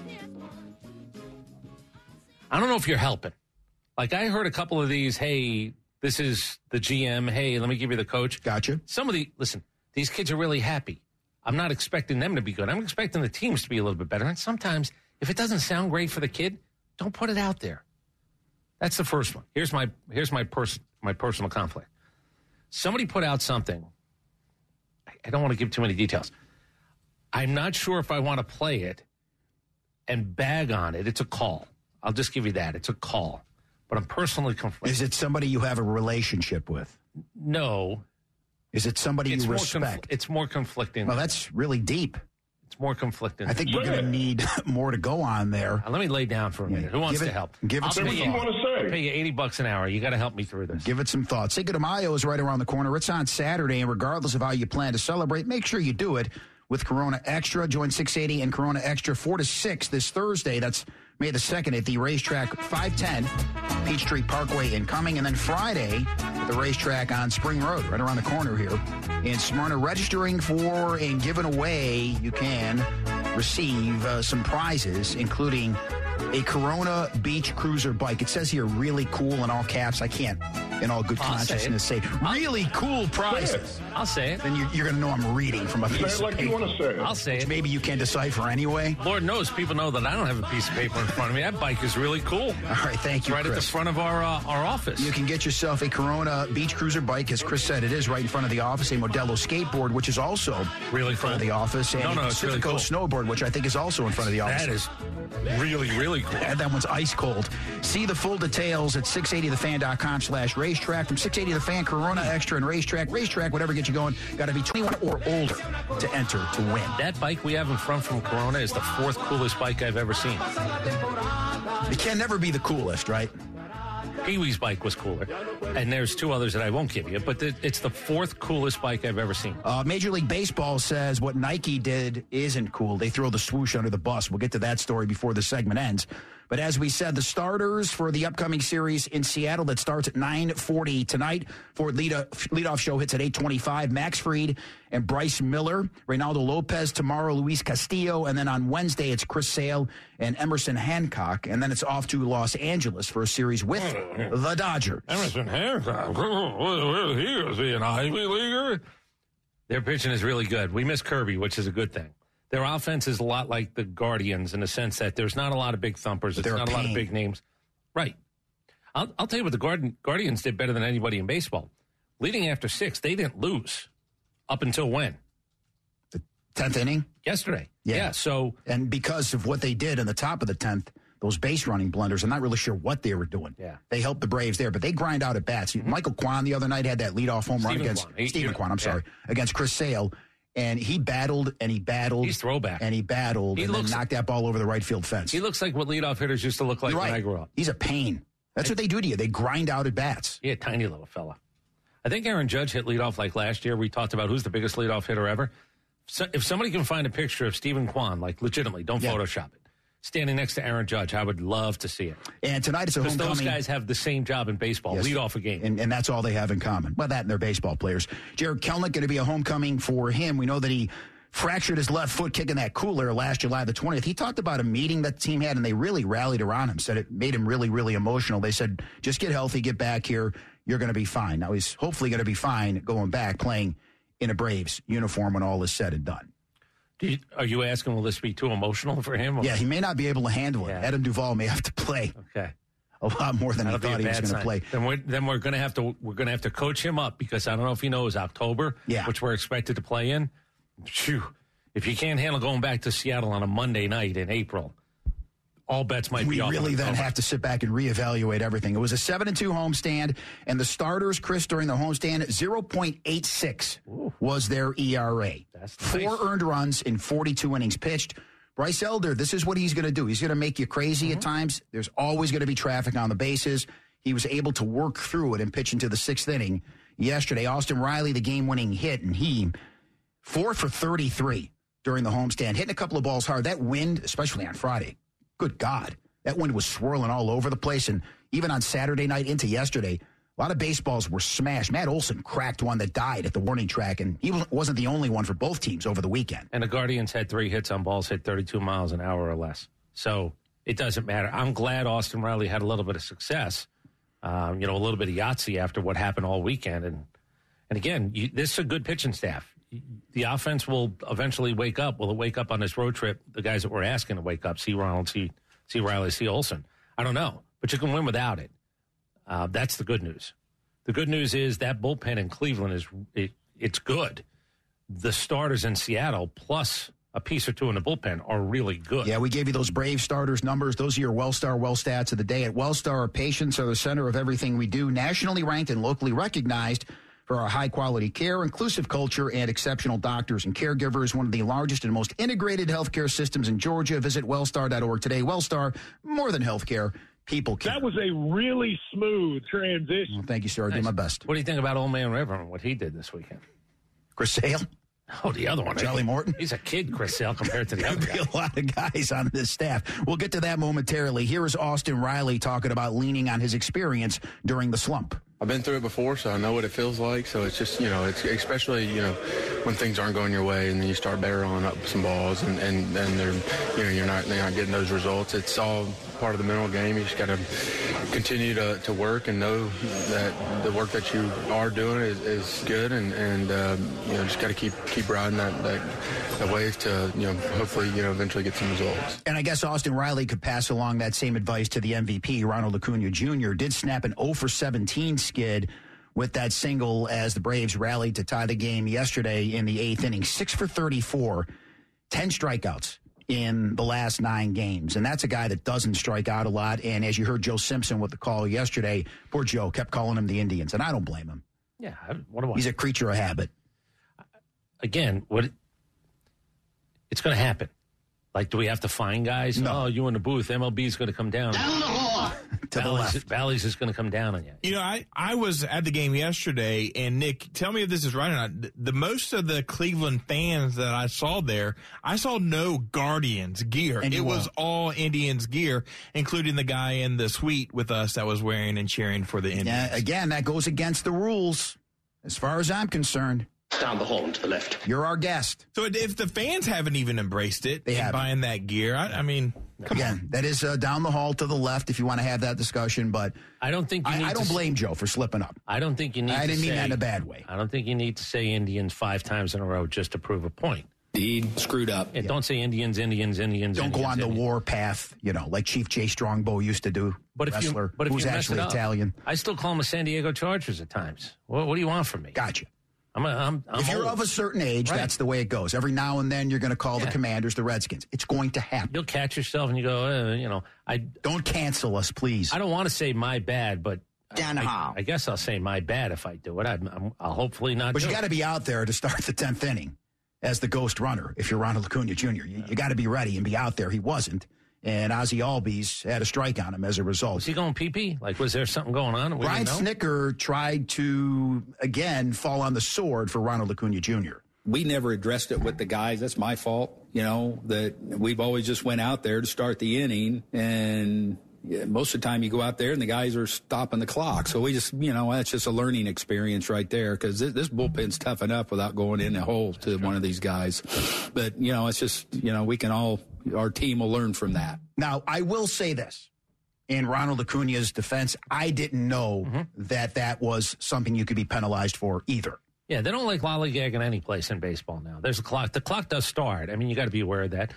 I don't know if you're helping. Like, I heard a couple of these, hey, this is the GM. Hey, let me give you the coach. Gotcha. Listen, these kids are really happy. I'm not expecting them to be good. I'm expecting the teams to be a little bit better. And sometimes, if it doesn't sound great for the kid, don't put it out there. That's the first one. Here's my personal conflict. Somebody put out something. I don't want to give too many details. I'm not sure if I want to play it and bag on it. It's a call. I'll just give you that. It's a call. But but I'm personally conflicted. Is it somebody you have a relationship with? No. Is it somebody you respect? It's more conflicting. Well, that's really deep. It's more conflicting. I think we're going to need more to go on there. Let me lay down for a minute. Who wants to help? Give it some thought. I'll pay you $80 an hour. You got to help me through this. Give it some thought. Cinco de Mayo is right around the corner. It's on Saturday, and regardless of how you plan to celebrate, make sure you do it with Corona Extra. Join 680 and Corona Extra 4 to 6 this Thursday. That's May the 2nd at the racetrack 510 Peachtree Parkway in Cumming. And then Friday at the racetrack on Spring Road, right around the corner here in Smyrna. Registering for and giving away, you can receive some prizes, including a Corona Beach Cruiser bike. It says here, really cool in all caps. I can't, in all good consciousness, say really cool prizes. I'll say it. Then you're going to know I'm reading from a piece of paper. You want to say it. I'll say it. Maybe you can't decipher anyway. Lord knows people know that I don't have a piece of paper in front of me. That bike is really cool. All right, thank you, Right Chris. at the front of our office. You can get yourself a Corona Beach Cruiser bike. As Chris said, it is right in front of the office. A Modelo skateboard, which is also really in front of the office. And a it's really cool. snowboard, which I think is also in front of the office. That is really, really cool. And that one's ice cold. See the full details at 680thefan.com/racetrack. From 680 The Fan, Corona Extra and Racetrack. Racetrack, whatever gets you going. Got to be 21 or older to enter to win. That bike we have in front from Corona is the 4th coolest bike I've ever seen. It can never be the coolest, right? Pee-wee's bike was cooler. And there's 2 others that I won't give you, but it's the 4th coolest bike I've ever seen. Major League Baseball says what Nike did isn't cool. They throw the swoosh under the bus. We'll get to that story before the segment ends. But as we said, the starters for the upcoming series in Seattle that starts at 9:40 tonight. Ford leadoff show hits at 8:25. Max Fried and Bryce Miller. Reynaldo Lopez tomorrow. Luis Castillo. And then on Wednesday, it's Chris Sale and Emerson Hancock. And then it's off to Los Angeles for a series with the Dodgers. Emerson Hancock? Is he an Ivy Leaguer? Their pitching is really good. We miss Kirby, which is a good thing. Their offense is a lot like the Guardians in the sense that there's not a lot of big thumpers. It's not a lot of big names. Right. I'll tell you what the Guardians did better than anybody in baseball. Leading after 6, they didn't lose up until when? The 10th inning? Yesterday. Yeah. And because of what they did in the top of the 10th, those base running blunders, I'm not really sure what they were doing. Yeah. They helped the Braves there, but they grind out at bats. Mm-hmm. Michael Kwan the other night had that leadoff home run against Stephen Kwan, against Chris Sale. And he battled and he battled. He's throwback. And he battled and then knocked that ball over the right field fence. He looks like what leadoff hitters used to look like when I grew up. He's a pain. That's what they do to you. They grind out at bats. Yeah, tiny little fella. I think Aaron Judge hit leadoff like last year. We talked about who's the biggest leadoff hitter ever. So if somebody can find a picture of Stephen Kwan, like legitimately, don't Photoshop it, standing next to Aaron Judge, I would love to see it. And tonight it's a homecoming. Because those guys have the same job in baseball, lead off a game. And that's all they have in common. Well, that and they're baseball players. Jared Kelenic going to be a homecoming for him. We know that he fractured his left foot kicking that cooler last July the 20th. He talked about a meeting that the team had, and they really rallied around him, said it made him really, really emotional. They said, just get healthy, get back here. You're going to be fine. Now, he's hopefully going to be fine going back, playing in a Braves uniform when all is said and done. Are you asking, will this be too emotional for him? Yeah, he may not be able to handle it. Adam Duvall may have to play. Okay. A lot more than he thought he was going to play. Then we're going to have to coach him up, because I don't know if he knows October, which we're expected to play in. Phew. If you can't handle going back to Seattle on a Monday night in April, all bets might be off. We really then have to sit back and reevaluate everything. It was a 7-2 homestand, and the starters, Chris, during the homestand, 0.86 was their ERA. That's 4 earned runs in 42 innings pitched. Bryce Elder, this is what he's going to do. He's going to make you crazy at times. There's always going to be traffic on the bases. He was able to work through it and pitch into the 6th inning yesterday. Austin Riley, the game-winning hit, and he 4 for 33 during the homestand, hitting a couple of balls hard. That wind, especially on Friday, good God, that wind was swirling all over the place. And even on Saturday night into yesterday, a lot of baseballs were smashed. Matt Olson cracked one that died at the warning track, and he wasn't the only one for both teams over the weekend. And the Guardians had 3 hits on balls hit 32 miles an hour or less. So it doesn't matter. I'm glad Austin Riley had a little bit of success, a little bit of Yahtzee after what happened all weekend. And again, this is a good pitching staff. The offense will eventually wake up. Will it wake up on this road trip? The guys that we're asking to wake up, see Ronald, see Riley, see Olson. I don't know, but you can win without it. That's the good news. The good news is that bullpen in Cleveland it's good. The starters in Seattle plus a piece or two in the bullpen are really good. Yeah, we gave you those Brave starters numbers. Those are your Wellstar Stats of the day. At Wellstar, our patients are the center of everything we do, nationally ranked and locally recognized for our high-quality care, inclusive culture, and exceptional doctors and caregivers. One of the largest and most integrated healthcare systems in Georgia. Visit wellstar.org today. Wellstar, more than healthcare, people care. That was a really smooth transition. Well, thank you, sir. I'll do my best. What do you think about Old Man River and what he did this weekend? Chris Sale? Oh, the other one. Charlie Morton? He's a kid, Chris Sale, compared to the other guy. A lot of guys on this staff. We'll get to that momentarily. Here is Austin Riley talking about leaning on his experience during the slump. I've been through it before, so I know what it feels like. So it's just, it's especially, when things aren't going your way and then you start barreling up some balls and they're, you're not getting those results. It's all part of the mental game. You just got to continue to work and know that the work that you are doing is good and just got to keep riding that wave to, hopefully, eventually get some results. And I guess Austin Riley could pass along that same advice to the MVP. Ronald Acuna Jr. did snap an 0-for-17 skid with that single as the Braves rallied to tie the game yesterday in the 8th inning. 6-for-34, 10 strikeouts in the last 9 games. And that's a guy that doesn't strike out a lot. And as you heard Joe Simpson with the call yesterday, poor Joe kept calling him the Indians. And I don't blame him. Yeah. He's a creature of habit. Again, it's going to happen. Like, do we have to find guys? No. Oh, you in the booth. MLB's going to come down. Down the hall. To the left. Valley's is going to come down on you. I was at the game yesterday, and Nick, tell me if this is right or not. The most of the Cleveland fans that I saw there, I saw no Guardians gear. It was all Indians gear, including the guy in the suite with us that was wearing and cheering for the Indians. Yeah, again, that goes against the rules, as far as I'm concerned. Down the hall and to the left. You're our guest. So if the fans haven't even embraced it and buying that gear, I mean, again, that is down the hall to the left if you want to have that discussion. But I don't think I don't blame Joe for slipping up. I don't think you need. I didn't mean that in a bad way. I don't think you need to say Indians 5 times in a row just to prove a point. He screwed up. Yeah, don't say Indians. Don't go on the war path, like Chief Jay Strongbow used to do. But if wrestler, if who's you actually mess it up, Italian. I still call them the San Diego Chargers at times. What do you want from me? Gotcha. I'm if you're old. of a certain age, right. That's the way it goes. Every now and then you're going to call the Commanders the Redskins. It's going to happen. You'll catch yourself and you go, I don't cancel us, please. I don't want to say my bad, but down the hall. I guess I'll say my bad if I do it. I'll hopefully not. But you got to be out there to start the 10th inning as the ghost runner. If you're Ronald Acuna Jr., you got to be ready and be out there. He wasn't. And Ozzie Albies had a strike on him as a result. Was he going pee-pee? Like, was there something going on? Brian Snitker tried to, again, fall on the sword for Ronald Acuna Jr. We never addressed it with the guys. That's my fault, that we've always just went out there to start the inning. And most of the time you go out there and the guys are stopping the clock. So we just, that's just a learning experience right there because this bullpen's tough enough without going in the hole to one of these guys. But, it's just, we can all... Our team will learn from that. Now, I will say this. In Ronald Acuna's defense, I didn't know that was something you could be penalized for either. Yeah, they don't like lollygagging any place in baseball now. There's a clock. The clock does start. I mean, you got to be aware of that.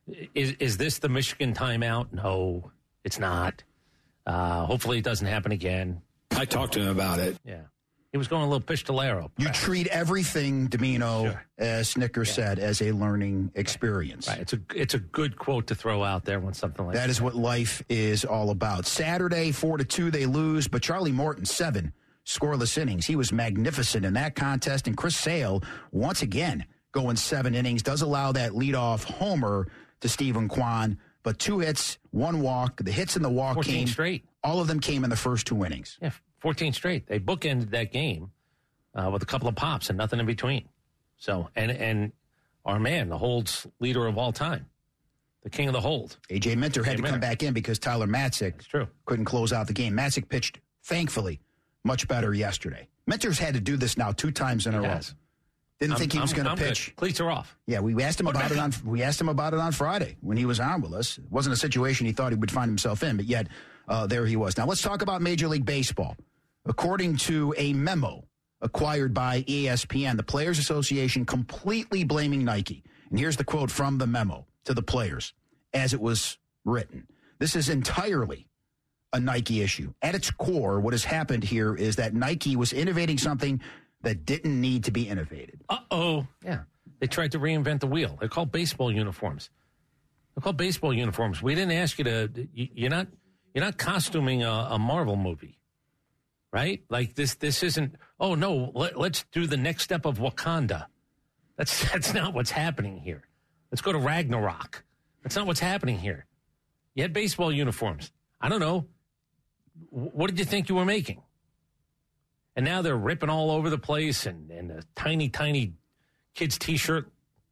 Is this the Michigan timeout? No, it's not. Hopefully it doesn't happen again. I talked to him about it. Yeah. He was going a little pistolero. You treat everything, Domino, as Snitker said, as a learning experience. Right. It's a good quote to throw out there when something like that. That is what life is all about. Saturday, 4-2, they lose, but Charlie Morton, 7 scoreless innings. He was magnificent in that contest, and Chris Sale, once again, going 7 innings, does allow that leadoff homer to Stephen Kwan, but 2 hits, 1 walk. The hits and the walk 14 came straight. All of them came in the first 2 innings. Yeah. 14 straight. They bookended that game with a couple of pops and nothing in between. So, and our man, the holds leader of all time, the king of the hold. A.J. Minter had to come back in because Tyler Matzik couldn't close out the game. Matzik pitched, thankfully, much better yesterday. Minter's had to do this now 2 times in a row. Didn't think he was going to pitch. Good. Cleats are off. Yeah, we asked him about it we asked him about it on Friday when he was on with us. It wasn't a situation he thought he would find himself in, but yet there he was. Now let's talk about Major League Baseball. According to a memo acquired by ESPN, the Players Association completely blaming Nike. And here's the quote from the memo to the players as it was written. This is entirely a Nike issue. At its core, what has happened here is that Nike was innovating something that didn't need to be innovated. Uh-oh. Yeah. They tried to reinvent the wheel. They're called baseball uniforms. They're called baseball uniforms. We didn't ask you to. You're not costuming a Marvel movie, right? Like this isn't. Oh no, let's do the next step of Wakanda. That's not what's happening here. Let's go to Ragnarok. That's not what's happening here. You had baseball uniforms. I don't know. What did you think you were making? And now they're ripping all over the place and a tiny kid's T-shirt,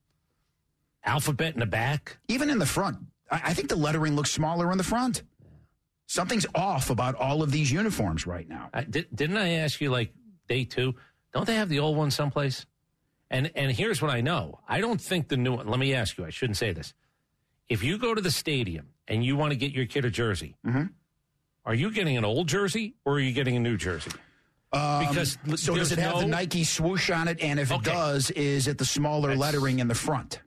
alphabet in the back. Even in the front. I think the lettering looks smaller in the front. Something's off about all of these uniforms right now. Didn't I ask you, like, day 2, don't they have the old one someplace? And here's what I know. I don't think the new one, let me ask you, I shouldn't say this. If you go to the stadium and you want to get your kid a jersey, are you getting an old jersey or are you getting a new jersey? Because so does it have the Nike swoosh on it? And if it does, is it the smaller lettering in the front?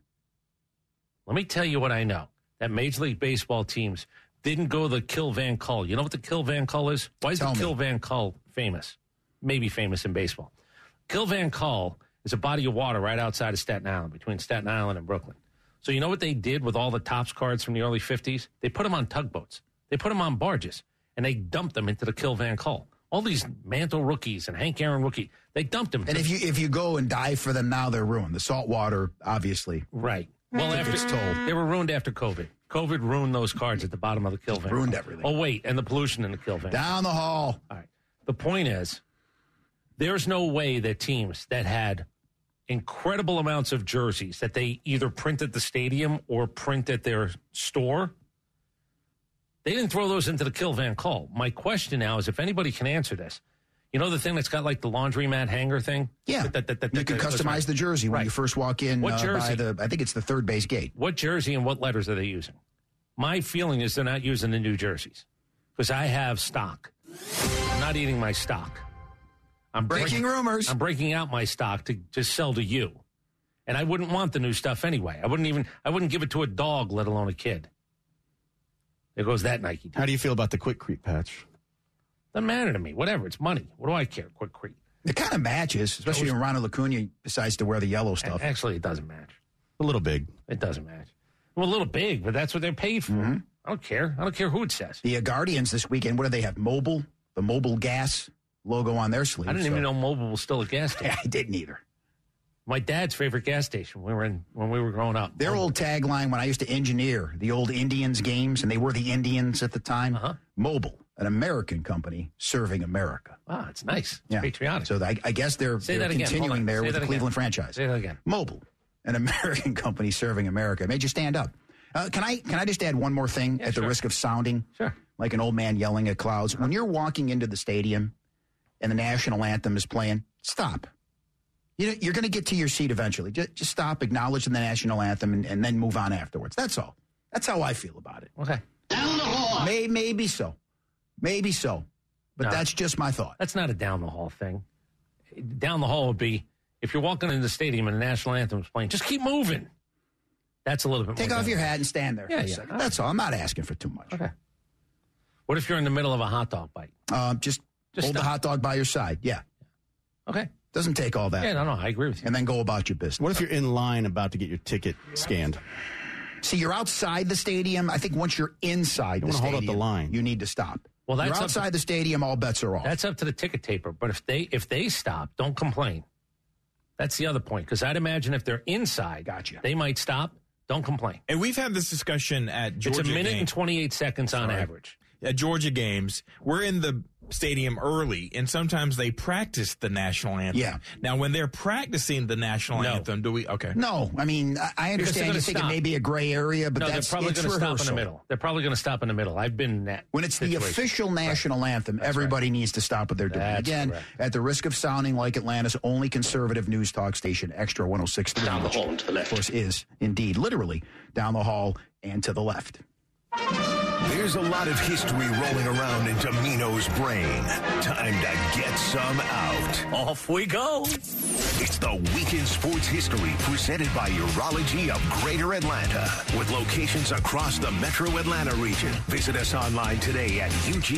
Let me tell you what I know. That Major League Baseball teams didn't go the Kill Van Kull. You know what the Kill Van Kull is? Why is the Kill Van Kull famous? Maybe famous in baseball. Kill Van Kull is a body of water right outside of Staten Island, between Staten Island and Brooklyn. So you know what they did with all the Topps cards from the early 50s? They put them on tugboats. They put them on barges, and they dumped them into the Kill Van Kull. All these Mantle rookies and Hank Aaron rookie, they dumped them. And if you go and dive for them now, they're ruined. The salt water, obviously. Right. Well, after it's told. They were ruined after COVID. COVID ruined those cards at the bottom of the Kill Van Kull. Ruined everything. Oh, wait, and the pollution in the Kill Van Kull. Down the hall. All right. The point is, there's no way that teams that had incredible amounts of jerseys that they either print at the stadium or print at their store, they didn't throw those into the Kill Van Kull. My question now is if anybody can answer this. You know the thing that's got like the laundromat hanger thing? Yeah. You can customize the jersey when you first walk in by I think it's the third base gate. What jersey and what letters are they using? My feeling is they're not using the new jerseys because I have stock. I'm not eating my stock. I'm breaking rumors. I'm breaking out my stock to sell to you. And I wouldn't want the new stuff anyway. I wouldn't give it to a dog, let alone a kid. There goes that Nike. How do you feel about the Quick Creep patch? Doesn't matter to me. Whatever. It's money. What do I care? Quick Creep. It kind of matches, especially when Ronald Acuna decides to wear the yellow stuff. Actually, it doesn't match. A little big. It doesn't match. Well, a little big, but that's what they're paid for. Mm-hmm. I don't care. I don't care who it says. The Guardians this weekend, what do they have? Mobil? The Mobil gas logo on their sleeve. I didn't even know Mobil was still a gas station. I didn't either. My dad's favorite gas station when we were growing up. Their old tagline when I used to engineer the old Indians games, and they were the Indians at the time, Mobil, an American company serving America. Wow, it's nice. It's patriotic. So I guess they're continuing there with the Cleveland franchise. Say that again. Mobil, an American company serving America. It made you stand up. Can I just add one more thing at the risk of sounding like an old man yelling at clouds? When you're walking into the stadium and the national anthem is playing, stop. You're going to get to your seat eventually. Just stop, acknowledge the national anthem, and then move on afterwards. That's all. That's how I feel about it. Okay. Down the hall. Maybe so. Maybe so. But that's just my thought. That's not a down the hall thing. Down the hall would be if you're walking into the stadium and the national anthem is playing, just keep moving. That's a little bit more. Take off your hat and stand there. Yeah. That's all. I'm not asking for too much. Okay. What if you're in the middle of a hot dog bite? Just hold the hot dog by your side. Yeah. Okay. Doesn't take all that. Yeah, no, I agree with you. And then go about your business. What if you're in line about to get your ticket scanned? See, you're outside the stadium. I think once you're inside the stadium, hold up the line. You need to stop. Well, that's you're outside the stadium, all bets are off. That's up to the ticket taper. But if they stop, don't complain. That's the other point. Because I'd imagine if they're inside, they might stop. Don't complain. And we've had this discussion at Georgia. It's a minute and 28 seconds on average. At Georgia games, we're in the stadium early, and sometimes they practice the national anthem. Yeah. Now, when they're practicing the national anthem, do we? Okay. No, I mean, I understand you think it may be a gray area, but they're probably going to stop in the middle. They're probably going to stop in the middle. I've been in that when it's the official national anthem, everybody needs to stop what they're doing. Again, at the risk of sounding like Atlanta's only conservative news talk station, Extra 106.3, down the hall and to the left. Of course, is indeed literally down the hall and to the left. There's a lot of history rolling around in Domino's brain. Time to get some out. Off we go. It's the Week in Sports History presented by Urology of Greater Atlanta with locations across the metro Atlanta region. Visit us online today at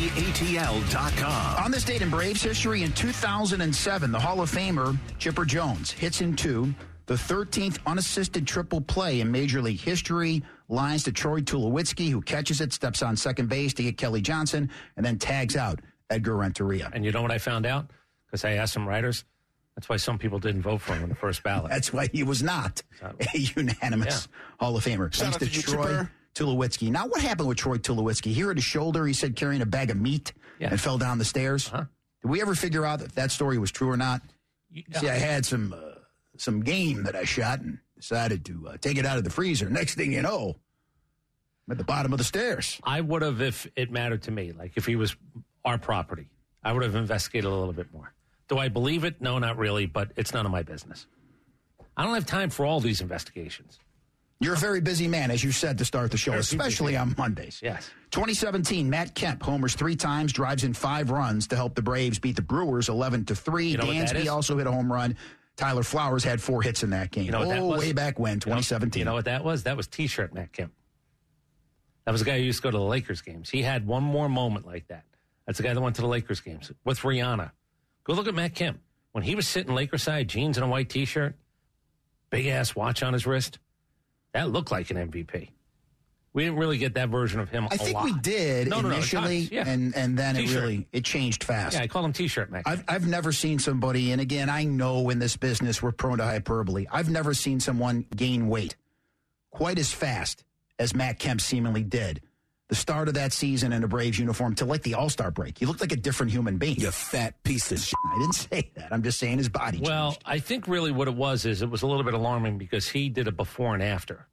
UGATL.com. On this date in Braves history, in 2007, the Hall of Famer Chipper Jones hits in two the 13th unassisted triple play in Major League history. Lines to Troy Tulowitzki, who catches it, steps on second base to get Kelly Johnson, and then tags out Edgar Renteria. And you know what I found out? Because I asked some writers. That's why some people didn't vote for him in the first ballot. That's why he was not a unanimous Hall of Famer. Thanks to Troy Tulowitzki. Now, what happened with Troy Tulowitzki? Here at his shoulder, he said carrying a bag of meat and fell down the stairs. Did we ever figure out if that story was true or not? See, I had some game that I shot and decided to take it out of the freezer. Next thing you know, I'm at the bottom of the stairs. I would have, if it mattered to me, like if he was our property, I would have investigated a little bit more. Do I believe it? No, not really, but it's none of my business. I don't have time for all these investigations. You're a very busy man, as you said to start the show, especially on Mondays. Yes. 2017, Matt Kemp homers 3 times, drives in 5 runs to help the Braves beat the Brewers 11-3. You know Dansby also hit a home run. Tyler Flowers had 4 hits in that game. You know what that was? Way back when, 2017. You know what that was? That was T-shirt Matt Kemp. That was the guy who used to go to the Lakers games. He had one more moment like that. That's the guy that went to the Lakers games with Rihanna. Go look at Matt Kemp. When he was sitting Lakers side, jeans and a white T-shirt, big-ass watch on his wrist, that looked like an MVP. We didn't really get that version of him I think we did initially, yeah. and then it changed fast. Yeah, I call him T-shirt Matt Kemp. I've never seen somebody, and again, I know in this business we're prone to hyperbole. I've never seen someone gain weight quite as fast as Matt Kemp seemingly did. The start of that season in a Braves uniform to like the All-Star break. He looked like a different human being. You fat piece of shit. I didn't say that. I'm just saying his body changed. Well, I think really what it was is it was a little bit alarming because he did a before and after.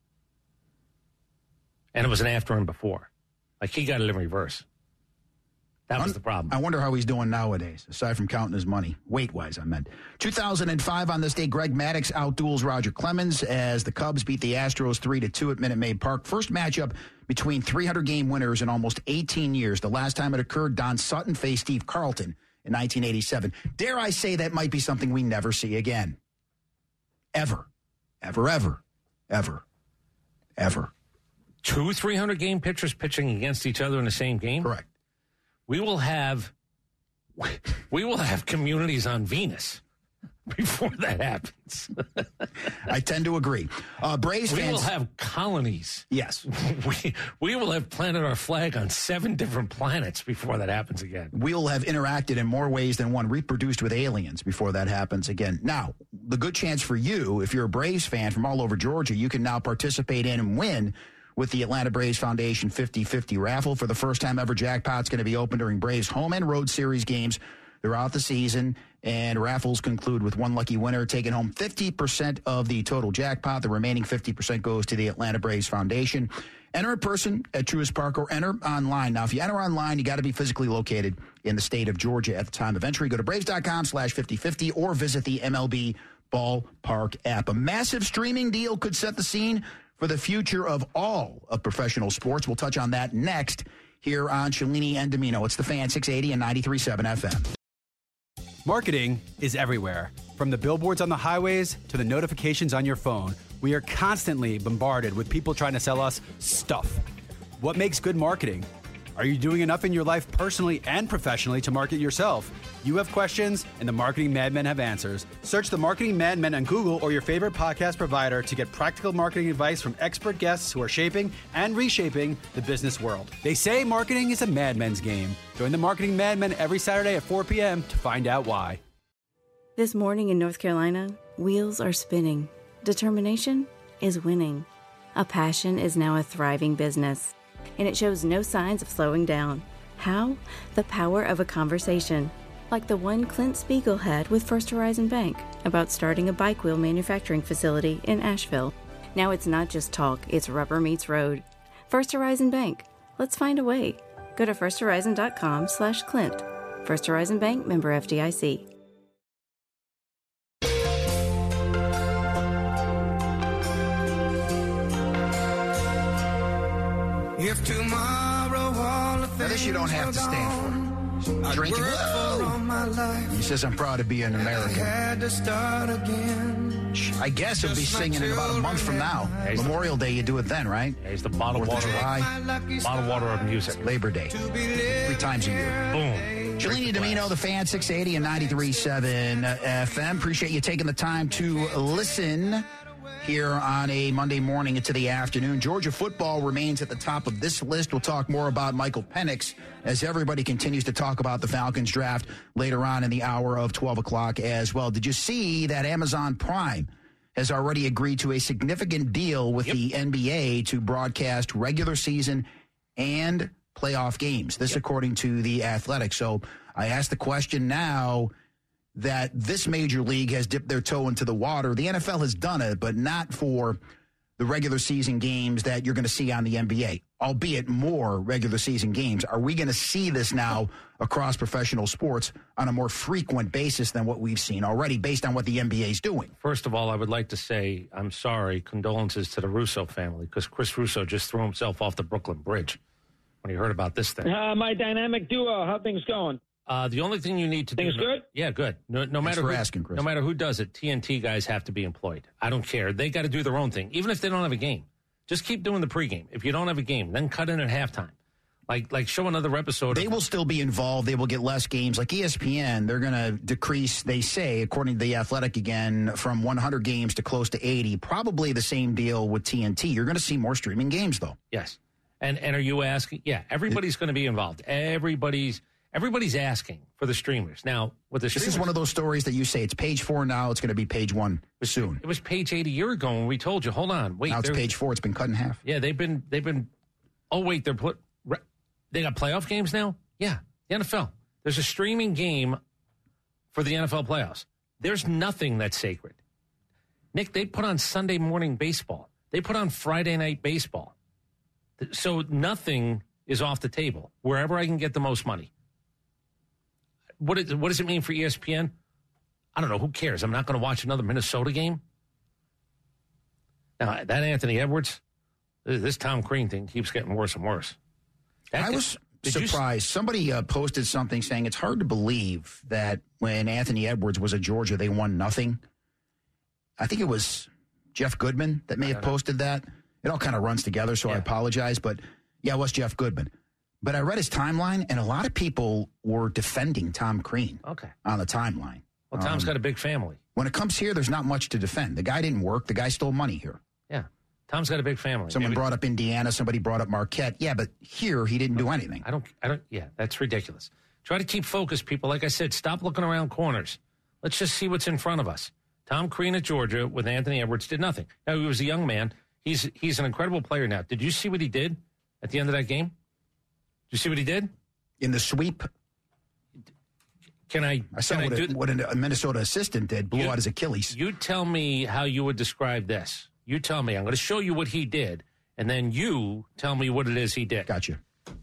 And it was an after and before. Like he got it in reverse. That was the problem. I wonder how he's doing nowadays, aside from counting his money. Weight-wise, I meant. 2005 on this day, Greg Maddux outduels Roger Clemens as the Cubs beat the Astros 3-2 at Minute Maid Park. First matchup between 300-game winners in almost 18 years. The last time it occurred, Don Sutton faced Steve Carlton in 1987. Dare I say that might be something we never see again. Ever. Ever, ever, ever, ever. 2 300-game pitchers pitching against each other in the same game? Correct. We will have communities on Venus before that happens. I tend to agree. Braves fans. We will have colonies. Yes. We will have planted our flag on 7 different planets before that happens again. We'll have interacted in more ways than one, reproduced with aliens before that happens again. Now, the good chance for you, if you're a Braves fan from all over Georgia, you can now participate in and win with the Atlanta Braves Foundation 50-50 raffle. For the first time ever, jackpot's going to be open during Braves home and road series games throughout the season, and raffles conclude with one lucky winner taking home 50% of the total jackpot. The remaining 50% goes to the Atlanta Braves Foundation. Enter in person at Truist Park or enter online. Now, if you enter online, you got to be physically located in the state of Georgia at the time of entry. Go to Braves.com/5050 or visit the MLB Ballpark app. A massive streaming deal could set the scene for the future of all of professional sports. We'll touch on that next here on Cellini and Domino. It's the Fan, 680 and 93.7 FM. Marketing is everywhere. From the billboards on the highways to the notifications on your phone, we are constantly bombarded with people trying to sell us stuff. What makes good marketing? Are you doing enough in your life personally and professionally to market yourself? You have questions, and the Marketing Madmen have answers. Search the Marketing Madmen on Google or your favorite podcast provider to get practical marketing advice from expert guests who are shaping and reshaping the business world. They say marketing is a madmen's game. Join the Marketing Madmen every Saturday at 4 p.m. to find out why. This morning in North Carolina, wheels are spinning. Determination is winning. A passion is now a thriving business, and it shows no signs of slowing down. How? The power of a conversation, like the one Clint Spiegel had with First Horizon Bank about starting a bike wheel manufacturing facility in Asheville. Now it's not just talk, it's rubber meets road. First Horizon Bank. Let's find a way. Go to firsthorizon.com/Clint. First Horizon Bank, member FDIC. If tomorrow all of this you don't have to stand for. Drinking. He says, I'm proud to be an American. I guess he'll be singing in about a month from now. Memorial Day, you do it then, right? Yeah, he's the bottled water of music. Labor Day. 3 times a year. Boom. Shalini Domino, the Fan, 680 and 93.7 FM. Appreciate you taking the time to listen here on a Monday morning into the afternoon. Georgia football remains at the top of this list. We'll talk more about Michael Penix as everybody continues to talk about the Falcons draft later on in the hour of 12 o'clock as well. Did you see that Amazon Prime has already agreed to a significant deal with the NBA to broadcast regular season and playoff games? This according to The Athletic. So I ask the question now that this major league has dipped their toe into the water. The NFL has done it, but not for the regular season games that you're going to see on the NBA, albeit more regular season games. Are we going to see this now across professional sports on a more frequent basis than what we've seen already based on what the NBA is doing? First of all, I would like to say I'm sorry, condolences to the Russo family, because Chris Russo just threw himself off the Brooklyn Bridge when he heard about this thing. My dynamic duo, how things going? The only thing you need to do... Things good? Yeah, good. No matter who, asking, Chris. No matter who does it, TNT guys have to be employed. I don't care. They got to do their own thing, even if they don't have a game. Just keep doing the pregame. If you don't have a game, then cut in at halftime. Like show another episode. They will still be involved. They will get less games. Like ESPN, they're going to decrease, they say, according to The Athletic again, from 100 games to close to 80. Probably the same deal with TNT. You're going to see more streaming games, though. Yes. And are you asking? Yeah, everybody's going to be involved. Everybody's asking for the streamers. Now, with the streamers, this is one of those stories that you say it's page 4 now, it's going to be page 1 soon. It was page 8 a year ago when we told you, hold on, wait. Now it's page 4, it's been cut in half. Yeah, they've been, oh, wait, they got playoff games now? Yeah, the NFL. There's a streaming game for the NFL playoffs. There's nothing that's sacred. Nick, they put on Sunday morning baseball. They put on Friday night baseball. So nothing is off the table, wherever I can get the most money. What does it mean for ESPN? I don't know. Who cares? I'm not going to watch another Minnesota game. Now, that Anthony Edwards, this Tom Crean thing keeps getting worse and worse. I was surprised. Somebody posted something saying it's hard to believe that when Anthony Edwards was at Georgia, they won nothing. I think it was Jeff Goodman that may have posted that. It all kind of runs together, so I apologize. But, yeah, it was Jeff Goodman. But I read his timeline, and a lot of people were defending Tom Crean on the timeline. Well, Tom's got a big family. When it comes here, there's not much to defend. The guy didn't work. The guy stole money here. Yeah. Tom's got a big family. Someone brought up Indiana. Somebody brought up Marquette. Yeah, but here he didn't do anything. I don't. Yeah, that's ridiculous. Try to keep focused, people. Like I said, stop looking around corners. Let's just see what's in front of us. Tom Crean at Georgia with Anthony Edwards did nothing. Now, he was a young man. He's an incredible player now. Did you see what he did at the end of that game? Did you see what he did? In the sweep? I saw what a Minnesota assistant did, blew out his Achilles. You tell me how you would describe this. You tell me. I'm going to show you what he did, and then you tell me what it is he did. Gotcha.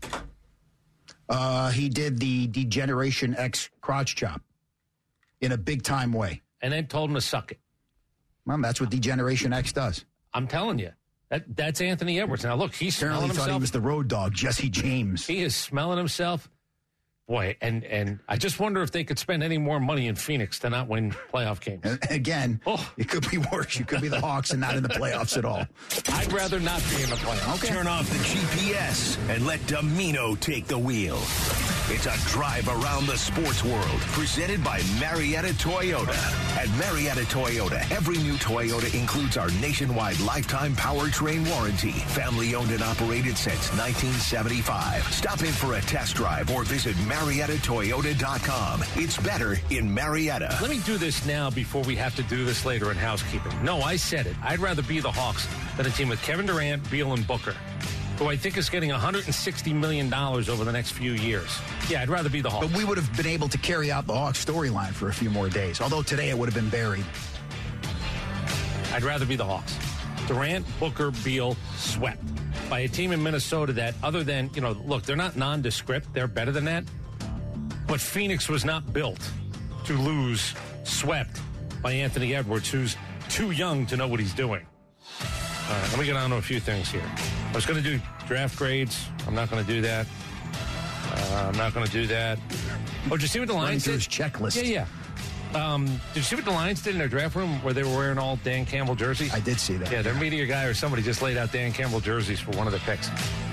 He did the Degeneration X crotch chop in a big-time way. And then told him to suck it. Well, that's what Degeneration X does. I'm telling you. That's Anthony Edwards. Now, look, he's smelling himself. Thought he was the road dog, Jesse James. He is smelling himself. Boy, and I just wonder if they could spend any more money in Phoenix to not win playoff games. Again, it could be worse. You could be the Hawks and not in the playoffs at all. I'd rather not be in the playoffs. Okay. Turn off the GPS and let Domino take the wheel. It's a drive around the sports world, presented by Marietta Toyota. At Marietta Toyota, every new Toyota includes our nationwide lifetime powertrain warranty. Family owned and operated since 1975. Stop in for a test drive or visit MariettaToyota.com. It's better in Marietta. Let me do this now before we have to do this later in housekeeping. No, I said it. I'd rather be the Hawks than a team with Kevin Durant, Beal, and Booker, who I think is getting $160 million over the next few years. Yeah, I'd rather be the Hawks. But we would have been able to carry out the Hawks storyline for a few more days, although today it would have been buried. I'd rather be the Hawks. Durant, Booker, Beal, swept by a team in Minnesota that, other than, look, they're not nondescript. They're better than that. But Phoenix was not built to lose, swept by Anthony Edwards, who's too young to know what he's doing. All right, let me get on to a few things here. I was going to do draft grades. I'm not going to do that. I'm not going to do that. Oh, did you see what the Lions did? His checklist. Yeah. Did you see what the Lions did in their draft room where they were wearing all Dan Campbell jerseys? I did see that. Yeah, their media guy or somebody just laid out Dan Campbell jerseys for one of their picks.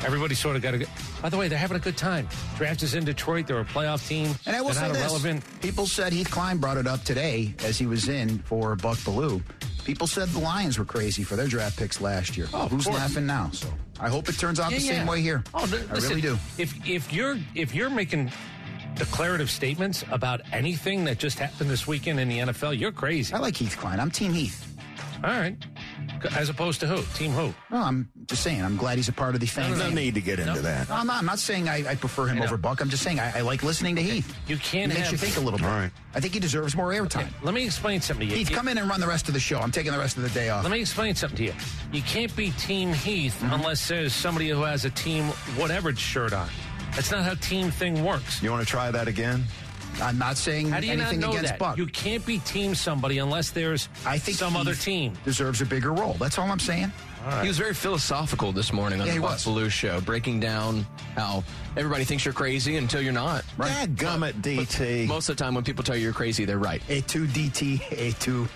Everybody sort of got to go. By the way, they're having a good time. Draft is in Detroit. They're a playoff team. And I will say this. People said, Heath Klein brought it up today as he was in for Buck Bellew. People said the Lions were crazy for their draft picks last year. Oh, who's laughing now? So I hope it turns out the same way here. Oh, I really do. If you're making declarative statements about anything that just happened this weekend in the NFL, you're crazy. I like Heath Klein. I'm Team Heath. All right. As opposed to who? Team who? No, I'm just saying. I'm glad he's a part of the fan. No need to get into that. No, I'm not saying I prefer him over Buck. I'm just saying I like listening to Heath. You can't He makes you think a little bit. All right. I think he deserves more airtime. Okay, let me explain something to you. Heath, come in and run the rest of the show. I'm taking the rest of the day off. Let me explain something to you. You can't be Team Heath unless there's somebody who has a team whatever shirt on. That's not how team thing works. You want to try that again? I'm not saying How do you anything not know against that? Buck. You can't be team somebody unless there's some other team. Deserves a bigger role. That's all I'm saying. Right. He was very philosophical this morning on the Buck Bellew show, breaking down how everybody thinks you're crazy until you're not. Right? Dadgummit, DT. Most of the time when people tell you you're crazy, they're right. A2, DT, A2.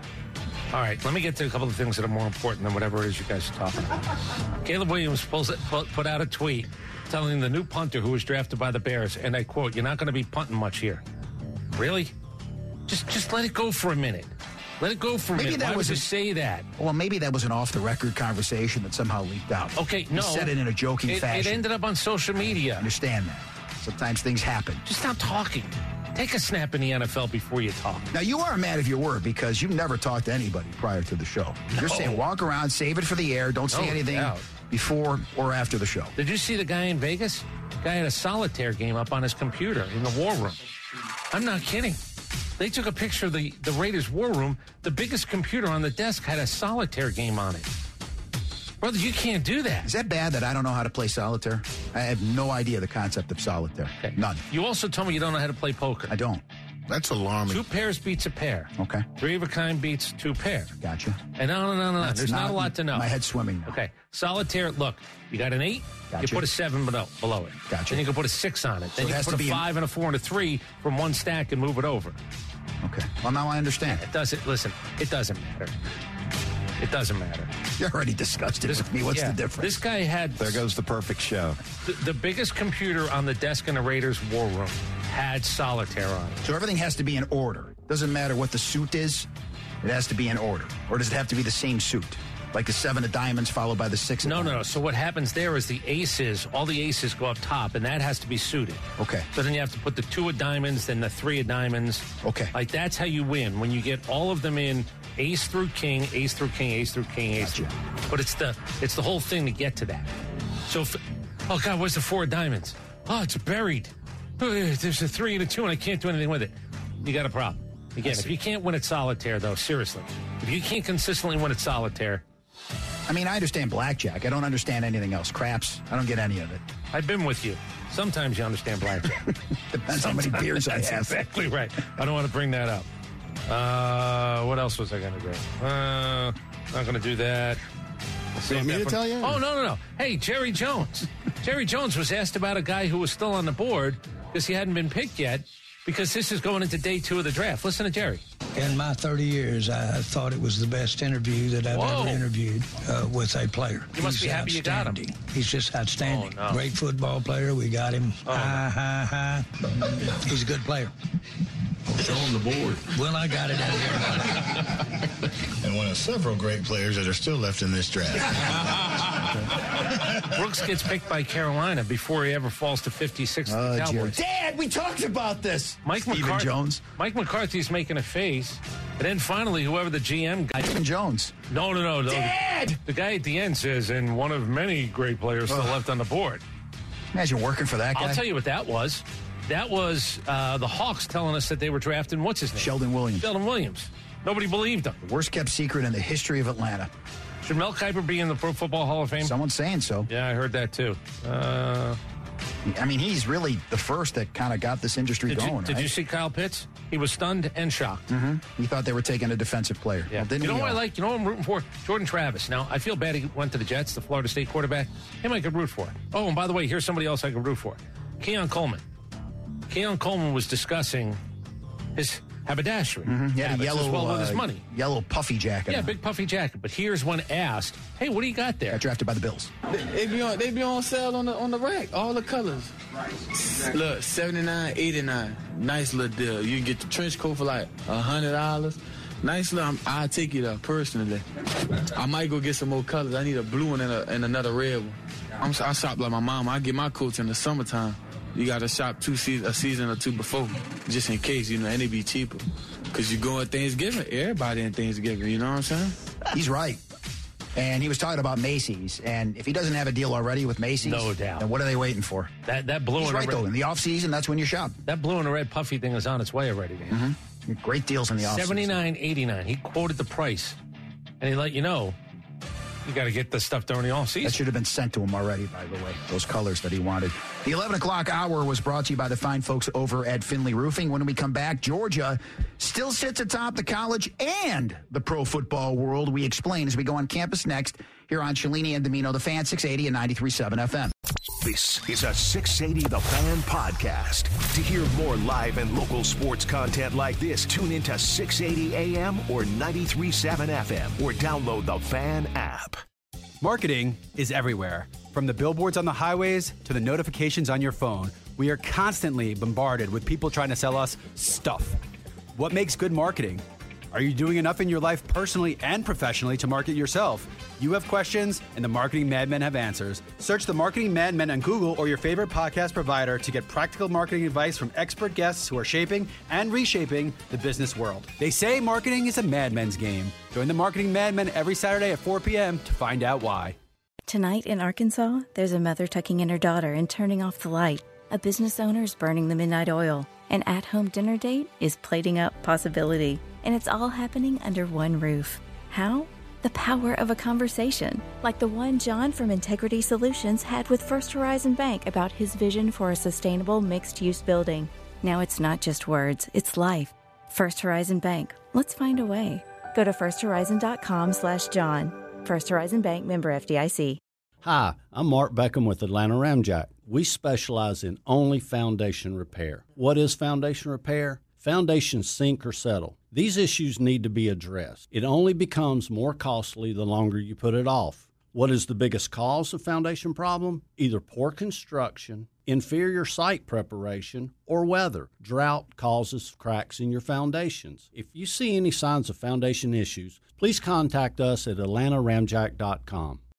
All right, let me get to a couple of things that are more important than whatever it is you guys are talking about. Caleb Williams put out a tweet telling the new punter who was drafted by the Bears, and I quote, "You're not going to be punting much here." Really? Just let it go for a minute. Let it go for a minute. Why would you say that? Well, maybe that was an off-the-record conversation that somehow leaked out. Okay, no. He said it in a joking fashion. It ended up on social media. I understand that. Sometimes things happen. Just stop talking. Take a snap in the NFL before you talk. Now, you are a man of your word because you've never talked to anybody prior to the show. You're saying walk around, save it for the air, don't say anything before or after the show. Did you see the guy in Vegas? The guy had a solitaire game up on his computer in the war room. I'm not kidding. They took a picture of the Raiders war room. The biggest computer on the desk had a solitaire game on it. Brother, you can't do that. Is that bad that I don't know how to play solitaire? I have no idea the concept of solitaire. Okay. None. You also told me you don't know how to play poker. I don't. That's alarming. 2 pairs beats a pair. Okay. 3 of a kind beats 2 pair. Gotcha. And no. There's not a lot to know. My head's swimming now. Okay. Solitaire, look, you got an 8, gotcha. You put a 7 below it. Gotcha. Then you can put a 6 on it. Then you can put a 5 and a 4 and a 3 from one stack and move it over. Okay. Well, now I understand. It doesn't matter. It doesn't matter. You already discussed it with me. What's the difference? This guy had... There goes the perfect show. The biggest computer on the desk in the Raiders war room had solitaire on it. So everything has to be in order. Doesn't matter what the suit is. It has to be in order. Or does it have to be the same suit? Like the 7 of diamonds followed by the 6 of diamonds? No. So what happens there is all the aces go up top, and that has to be suited. Okay. So then you have to put the 2 of diamonds, then the 3 of diamonds. Okay. Like that's how you win, when you get all of them in ace through king, ace through king, ace through king, ace through. But it's the whole thing to get to that. So, oh God, where's the 4 of diamonds? Oh, it's buried. Oh, there's a 3 and a 2, and I can't do anything with it. You got a problem. Again, if you can't win at solitaire, though, seriously, if you can't consistently win at solitaire. I mean, I understand blackjack. I don't understand anything else. Craps, I don't get any of it. I've been with you. Sometimes you understand blackjack. Depends how many beers I have. That's exactly right. I don't want to bring that up. What else was I going to do? Not going to do that. You want me to tell you? Oh, no. Hey, Jerry Jones. Jerry Jones was asked about a guy who was still on the board because he hadn't been picked yet, because this is going into day 2 of the draft. Listen to Jerry. In my 30 years, I thought it was the best interview that I've ever interviewed with a player. You must be happy you got him. He's just outstanding. Oh, no. Great football player. We got him. High. He's a good player. Show him the board. Well, I got it out here. And one of several great players that are still left in this draft. Brooks gets picked by Carolina before he ever falls to 56 to the Cowboys. Dad, we talked about this. Stephen Jones. Mike McCarthy's making a face. And then finally, whoever the GM guy... Stephen Jones. No. Dad! The guy at the end says, and one of many great players still left on the board. Imagine working for that guy. I'll tell you what that was. That was the Hawks telling us that they were drafting, what's his name? Sheldon Williams. Nobody believed him. The worst kept secret in the history of Atlanta. Should Mel Kiper be in the Pro Football Hall of Fame? Someone's saying so. Yeah, I heard that too. I mean, he's really the first that kind of got this industry going. Did you see Kyle Pitts? He was stunned and shocked. Mm-hmm. He thought they were taking a defensive player. Yeah. Well, you know what I like? You know what I'm rooting for? Jordan Travis. Now, I feel bad he went to the Jets, the Florida State quarterback. Him I could root for. Oh, and by the way, here's somebody else I could root for. Keon Coleman. Keon Coleman was discussing haberdashery. He had a yellow, as well with his money. Yellow puffy jacket. Yeah, big puffy jacket. But here's when asked, hey, what do you got there? Got drafted by the Bills. They be on sale on the rack, all the colors. Right. Look, $79, $89. Nice little deal. You can get the trench coat for like $100. Nice little, I'll take it up personally. I might go get some more colors. I need a blue one and another red one. I shop like my mom. I get my coats in the summertime. You got to shop a season or two before, just in case, and they be cheaper. Because you go at Thanksgiving, everybody in Thanksgiving, you know what I'm saying? He's right. And he was talking about Macy's. And if he doesn't have a deal already with Macy's, no doubt, then what are they waiting for? That blue He's and right, red, though. In the off-season, that's when you shop. That blue and the red puffy thing is on its way already, man. Great deals in the off-season. $79.89. He quoted the price, and he let you know you got to get the stuff during the off-season. That should have been sent to him already, by the way, those colors that he wanted. The 11 o'clock hour was brought to you by the fine folks over at Finley Roofing. When we come back, Georgia still sits atop the college and the pro football world. We explain as we go on campus next here on Cellini and Domino, the Fan, 680 and 93.7 FM. This is a 680 The Fan podcast. To hear more live and local sports content like this, tune into 680 AM or 93.7 FM or download the Fan app. Marketing is everywhere. From the billboards on the highways to the notifications on your phone, we are constantly bombarded with people trying to sell us stuff. What makes good marketing? Are you doing enough in your life personally and professionally to market yourself? You have questions, and the Marketing Madmen have answers. Search the Marketing Madmen on Google or your favorite podcast provider to get practical marketing advice from expert guests who are shaping and reshaping the business world. They say marketing is a madman's game. Join the Marketing Madmen every Saturday at 4 p.m. to find out why. Tonight in Arkansas, there's a mother tucking in her daughter and turning off the light. A business owner is burning the midnight oil. An at-home dinner date is plating up possibility. And it's all happening under one roof. How? The power of a conversation, like the one John from Integrity Solutions had with First Horizon Bank about his vision for a sustainable mixed-use building. Now it's not just words, it's life. First Horizon Bank. Let's find a way. Go to firsthorizon.com/John. First Horizon Bank, member FDIC. Hi, I'm Mark Beckham with Atlanta Ramjack. We specialize in only foundation repair. What is foundation repair? Foundations sink or settle. These issues need to be addressed. It only becomes more costly the longer you put it off. What is the biggest cause of foundation problem? Either poor construction, inferior site preparation, or weather. Drought causes cracks in your foundations. If you see any signs of foundation issues, please contact us at atlantaramjack.com.